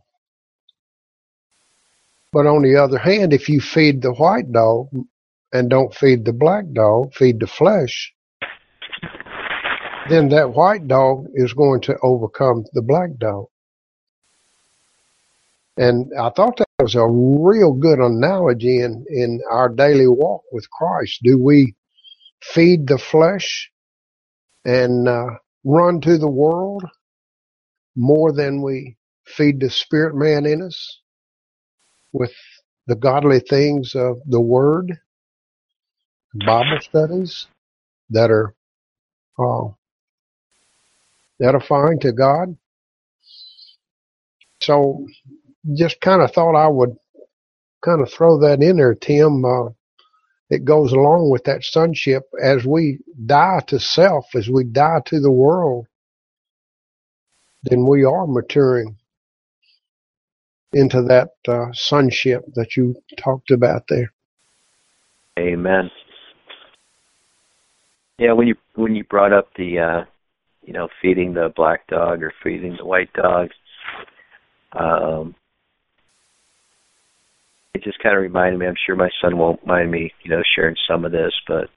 But on the other hand, if you feed the white dog and don't feed the black dog, feed the flesh, then that white dog is going to overcome the black dog. And I thought that was a real good analogy in, in our daily walk with Christ. Do we feed the flesh and uh, run to the world more than we feed the spirit man in us with the godly things of the Word, Bible studies that are uh, edifying to God? So just kind of thought I would kind of throw that in there, Tim. Uh, it goes along with that sonship. As we die to self, as we die to the world, then we are maturing into that uh, sonship that you talked about there. Amen. Yeah, when you when you brought up the uh, you know feeding the black dog or feeding the white dog, um, it just kind of reminded me. I'm sure my son won't mind me, you know, sharing some of this, but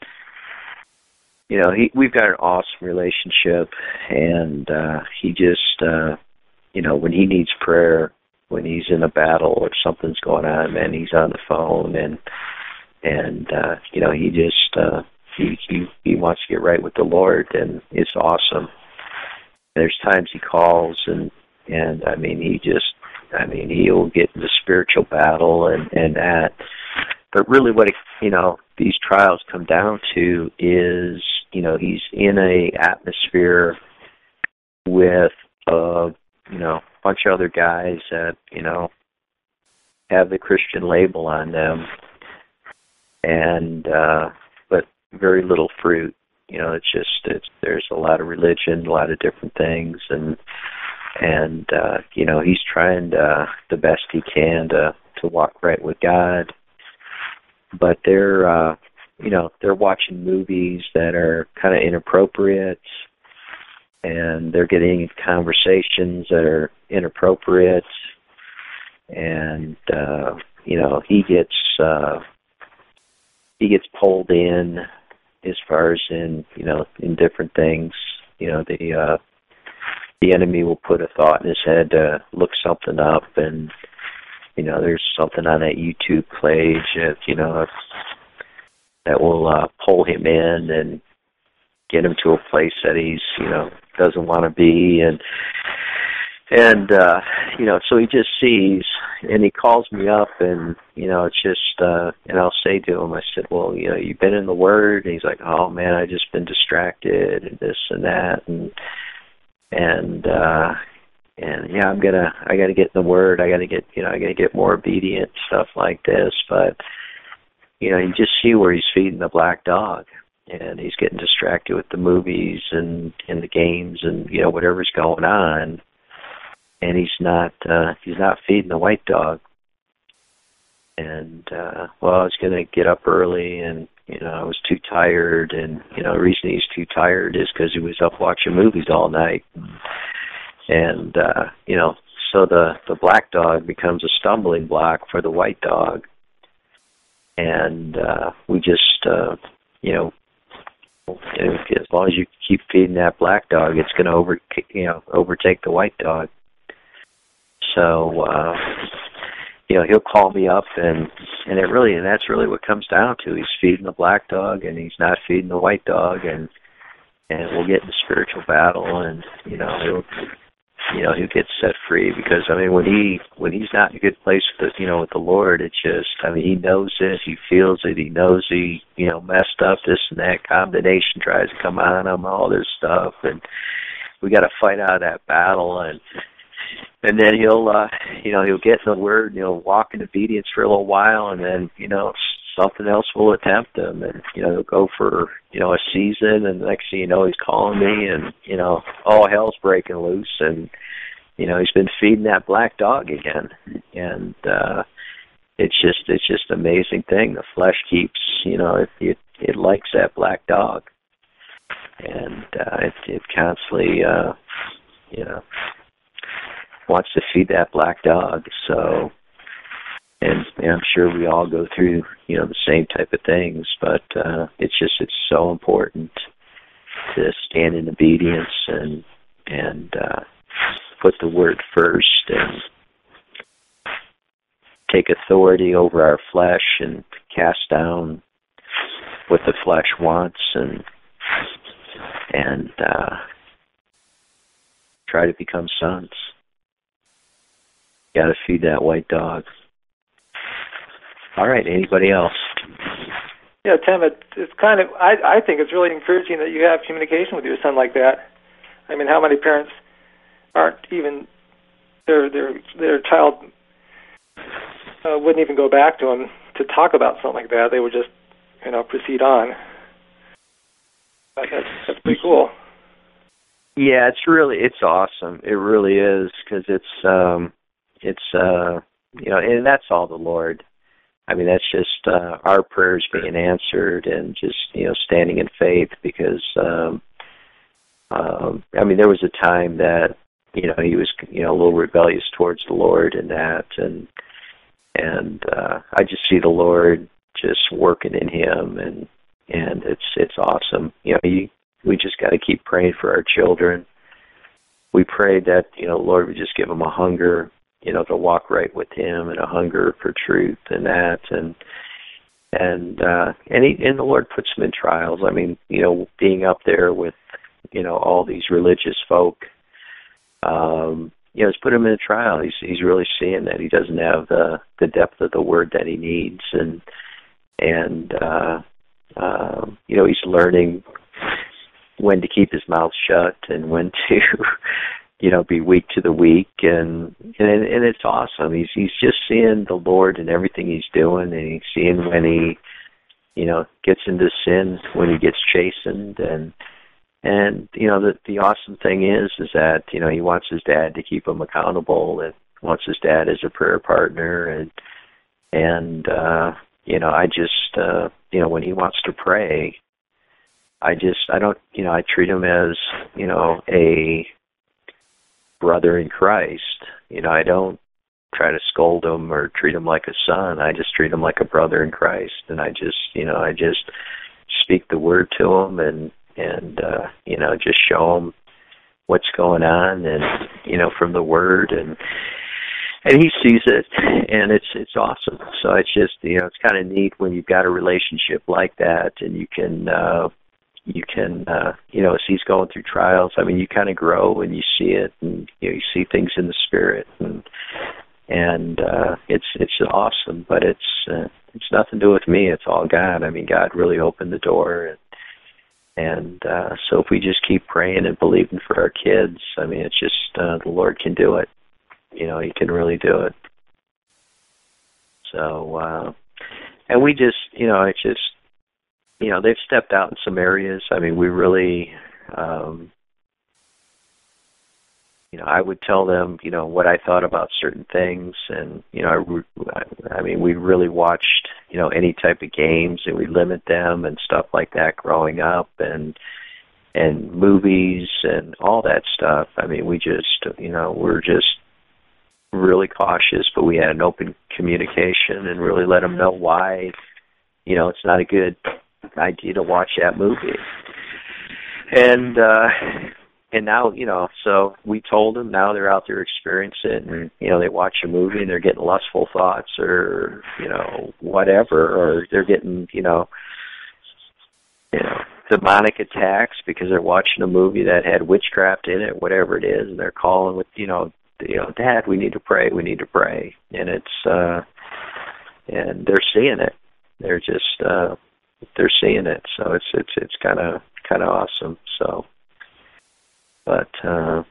you know, he we've got an awesome relationship, and uh, he just, uh, you know, when he needs prayer, when he's in a battle or something's going on, man, he's on the phone, and and uh, you know, he just uh, he he he wants to get right with the Lord, and it's awesome. There's times he calls, and and I mean, he just, I mean, he'll get into spiritual battle and and that. But really, what it, you know, these trials come down to is, you know, he's in a atmosphere with uh, you know, a bunch of other guys that, you know, have the Christian label on them, and uh, but very little fruit. You know, it's just it's there's a lot of religion, a lot of different things, and and uh, you know, he's trying to, the best he can to to walk right with God. But they're, uh, you know, they're watching movies that are kind of inappropriate, and they're getting conversations that are inappropriate, and uh, you know, he gets uh, he gets pulled in as far as in, you know, in different things. You know, the uh, the enemy will put a thought in his head to look something up, and you know, there's something on that YouTube page that, you know, that will uh, pull him in and get him to a place that he's, you know, doesn't want to be, and and uh, you know, so he just sees, and he calls me up, and you know, it's just, uh, and I'll say to him, I said, well, you know, you've been in the Word, and he's like, oh man, I just been distracted, and this and that, and and. uh And yeah, I'm gonna, I gotta get in the Word. I gotta get, you know, I gotta get more obedient, stuff like this. But you know, you just see where he's feeding the black dog, and he's getting distracted with the movies and, and the games, and you know, whatever's going on. And he's not, uh, he's not feeding the white dog. And uh, well, I was gonna get up early, and you know, I was too tired. And you know, the reason he's too tired is because he was up watching movies all night. And, uh, you know, so the, the black dog becomes a stumbling block for the white dog. And uh, we just, uh, you know, as long as you keep feeding that black dog, it's going to over, you know, overtake the white dog. So, uh, you know, he'll call me up, and, and it really, and that's really what comes down to. He's feeding the black dog, and he's not feeding the white dog, and and we'll get into spiritual battle, and, you know, he'll, you know, he'll get set free, because I mean, when he when he's not in a good place with the, you know, with the Lord, it's just, I mean, he knows it, he feels it, he knows he, you know, messed up, this and that, condemnation tries to come on him, all this stuff, and we got to fight out of that battle, and and then he'll, uh, you know, he'll get in the Word, and he'll walk in obedience for a little while, and then, you know, something else will attempt him, and you know, he'll go for, you know, a season, and the next thing you know, he's calling me, and you know, all hell's breaking loose, and you know, he's been feeding that black dog again, and uh, it's just, it's just an amazing thing. The flesh keeps, you know, it it, it likes that black dog, and uh, it it constantly, uh, you know, wants to feed that black dog. So. And, and I'm sure we all go through, you know, the same type of things, but uh, it's just, it's so important to stand in obedience and and uh, put the Word first, and take authority over our flesh, and cast down what the flesh wants, and and uh, try to become sons. Got to feed that white dog. All right, anybody else? Yeah, Tim, it, it's kind of, I, I think it's really encouraging that you have communication with your son like that. I mean, how many parents aren't even, their their their child uh, wouldn't even go back to them to talk about something like that. They would just, you know, proceed on. That's, that's pretty cool. Yeah, it's really, it's awesome. It really is, because it's, um, it's, uh, you know, and that's all the Lord. I mean, that's just uh, our prayers being answered, and just, you know, standing in faith, because um, um, I mean, there was a time that, you know, he was, you know, a little rebellious towards the Lord and that, and and uh, I just see the Lord just working in him, and and it's it's awesome. You know, he, we just got to keep praying for our children. We prayed that, you know, Lord would just give them a hunger, you know, to walk right with him, and a hunger for truth and that, and and uh, and he, and the Lord puts them in trials. I mean, you know, being up there with, you know, all these religious folk, um, you know, it's put him in a trial. He's he's really seeing that he doesn't have the the depth of the word that he needs, and and uh, uh, you know, he's learning when to keep his mouth shut and when to, you know, be weak to the weak, and and and it's awesome. He's he's just seeing the Lord in everything he's doing, and he's seeing when he, you know, gets into sin, when he gets chastened, and and you know, the the awesome thing is is that, you know, he wants his dad to keep him accountable, and wants his dad as a prayer partner, and and uh, you know, I just uh, you know, when he wants to pray, I just, I don't, you know, I treat him as, you know, a brother in Christ. You know, I don't try to scold him or treat him like a son. I just treat him like a brother in Christ. And I just, you know, I just speak the word to him, and, and uh, you know, just show him what's going on, and, you know, from the word, and and he sees it, and it's it's awesome. So it's just, you know, it's kind of neat when you've got a relationship like that, and you can, uh, you can, uh, you know, as he's going through trials, I mean, you kind of grow, and you see it, and, you know, you see things in the spirit, and and uh, it's it's awesome. But it's uh, it's nothing to do with me. It's all God. I mean, God really opened the door, and and uh, so if we just keep praying and believing for our kids, I mean, it's just uh, the Lord can do it. You know, he can really do it. So, uh, and we just, you know, it's just, you know, they've stepped out in some areas. I mean, we really, um, you know, I would tell them, you know, what I thought about certain things. And, you know, I, I mean, we really watched, you know, any type of games, and we limit them and stuff like that growing up, and, and movies and all that stuff. I mean, we just, you know, we're just really cautious, but we had an open communication and really let them know why, you know, it's not a good idea to watch that movie. And uh and now, you know, so we told them, now they're out there experiencing it, and, you know, they watch a movie and they're getting lustful thoughts, or, you know, whatever, or they're getting, you know, you know, demonic attacks because they're watching a movie that had witchcraft in it, whatever it is, and they're calling with, you know, you know, Dad, we need to pray, we need to pray. And it's, uh, and they're seeing it. They're just, uh, they're seeing it. So it's, it's, it's kind of, kind of awesome. So, but, uh,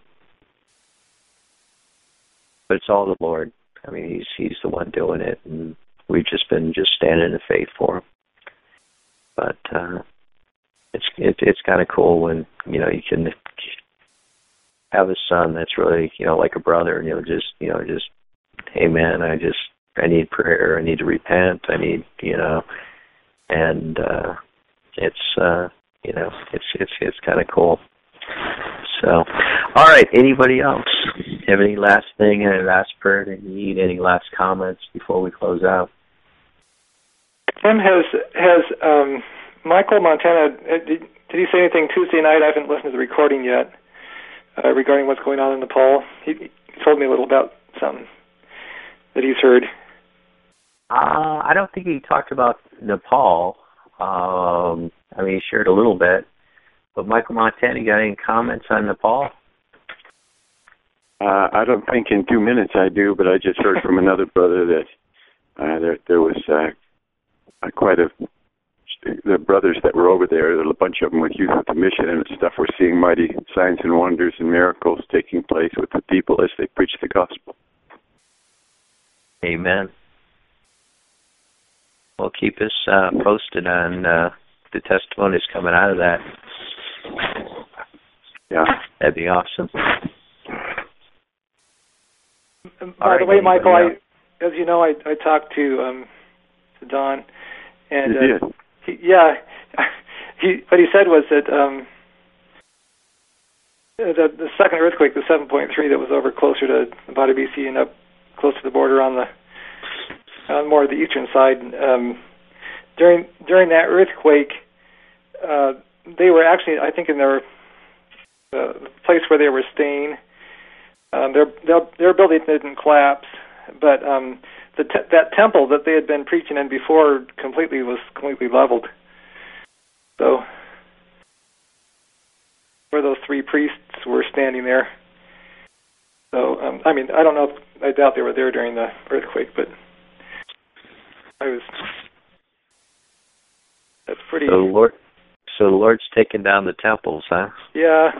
but it's all the Lord. I mean, he's, he's the one doing it, and we've just been just standing in faith for him. But, uh, it's, it, it's kind of cool when, you know, you can have a son that's really, you know, like a brother, and, you know, just, you know, just, hey man, I just, I need prayer, I need to repent, I need, you know, and uh, it's, uh, you know, it's, it's, it's kind of cool. So, all right, anybody else have any last thing, any last prayer they need, any last comments before we close out? Tim, has, has um, Michael Montana, did, did he say anything Tuesday night? I haven't listened to the recording yet. Uh, regarding what's going on in Nepal. He, he told me a little about something that he's heard. Uh, I don't think he talked about Nepal. Um, I mean, he shared a little bit. But Michael Montana, you got any comments on Nepal? Uh, I don't think in two minutes I do, but I just heard from another brother that uh, there, there was uh, quite a the brothers that were over there, a bunch of them with Youth with a Mission and stuff, were seeing mighty signs and wonders and miracles taking place with the people as they preach the gospel. Amen. Well, keep us uh, posted on uh, the testimonies coming out of that. Yeah. That'd be awesome. By All the right, way, Michael, I, as you know, I, I talked to um, to Don. And you uh, he, yeah, he what he said was that um, the, the second earthquake, the seven point three that was over closer to Nevada, B C, and up close to the border on the on more of the eastern side. Um, during during that earthquake, uh, they were actually, I think, in their uh, the place where they were staying. Um, their, their their building didn't collapse, but um, the te- that temple that they had been preaching in before completely was completely leveled. So, where those three priests were standing there. So, um, I mean, I don't know if, I doubt they were there during the earthquake, but I was, that's pretty... So the Lord, so the Lord's taking down the temples, huh? Yeah.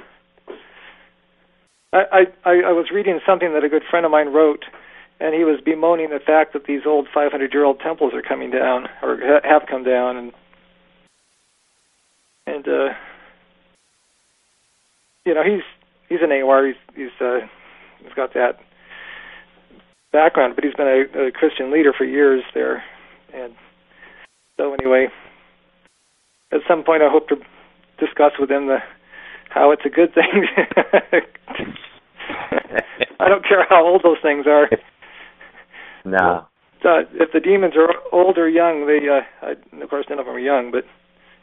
I, I, I was reading something that a good friend of mine wrote, and he was bemoaning the fact that these old five hundred year old temples are coming down, or ha- have come down, and, and uh, you know, he's he's an A W R, he's, he's, uh, he's got that background, but he's been a, a Christian leader for years there. And so anyway, at some point I hope to discuss with him the how it's a good thing. I don't care how old those things are. No. Uh, if the demons are old or young, they, uh, I, of course, none of them are young, but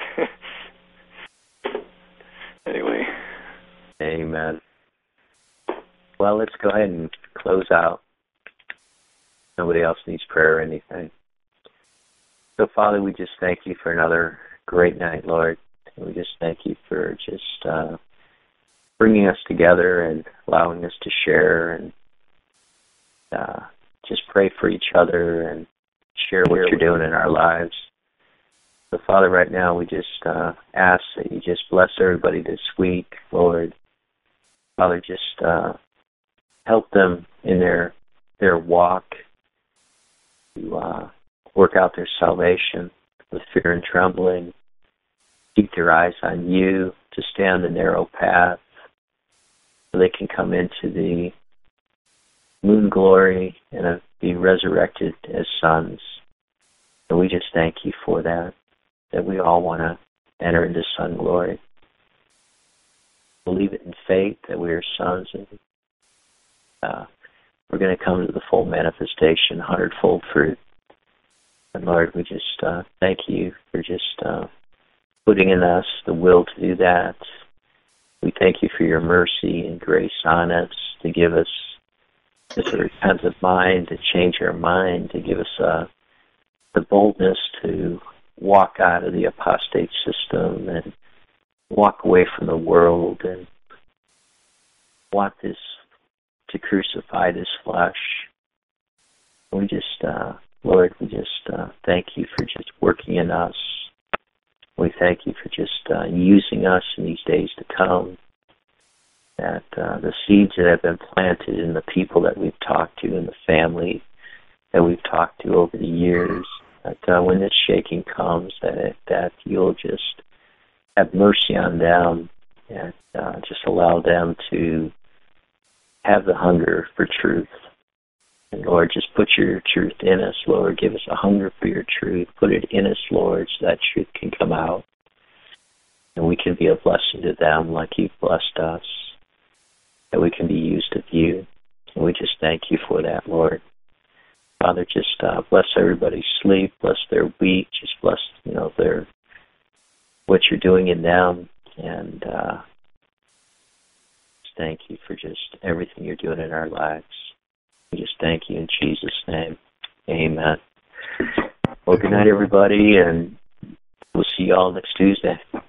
anyway. Amen. Well, let's go ahead and close out. Nobody else needs prayer or anything. So, Father, we just thank you for another great night, Lord. We just thank you for just uh, bringing us together and allowing us to share and uh, just pray for each other and share what you're doing in our lives. So, Father, right now we just uh, ask that you just bless everybody this week, Lord. Father, just uh, help them in their their walk to uh, work out their salvation with fear and trembling. Keep their eyes on you, to stay on the narrow path so they can come into the moon glory and uh, be resurrected as sons. And we just thank you for that, that we all want to enter into son glory. Believe it in faith that we are sons, and uh, we're going to come to the full manifestation, hundredfold fruit. And Lord, we just uh, thank you for just uh, putting in us the will to do that. We thank you for your mercy and grace on us, to give us this repentant mind, to change our mind, to give us uh, the boldness to walk out of the apostate system and walk away from the world and want this to crucify this flesh. We just, uh, Lord, we just uh, thank you for just working in us. We thank you for just uh, using us in these days to come, that uh, the seeds that have been planted in the people that we've talked to, in the family that we've talked to over the years, that uh, when this shaking comes, that it, that you'll just have mercy on them and uh, just allow them to have the hunger for truth. And Lord, just put your truth in us, Lord. Give us a hunger for your truth. Put it in us, Lord, so that truth can come out. And we can be a blessing to them like you've blessed us. That we can be used of you. And we just thank you for that, Lord. Father, just uh, bless everybody's sleep. Bless their week. Just bless, you know, their what you're doing in them. And uh, just thank you for just everything you're doing in our lives. We just thank you in Jesus' name. Amen. Well, good night, everybody, and we'll see you all next Tuesday.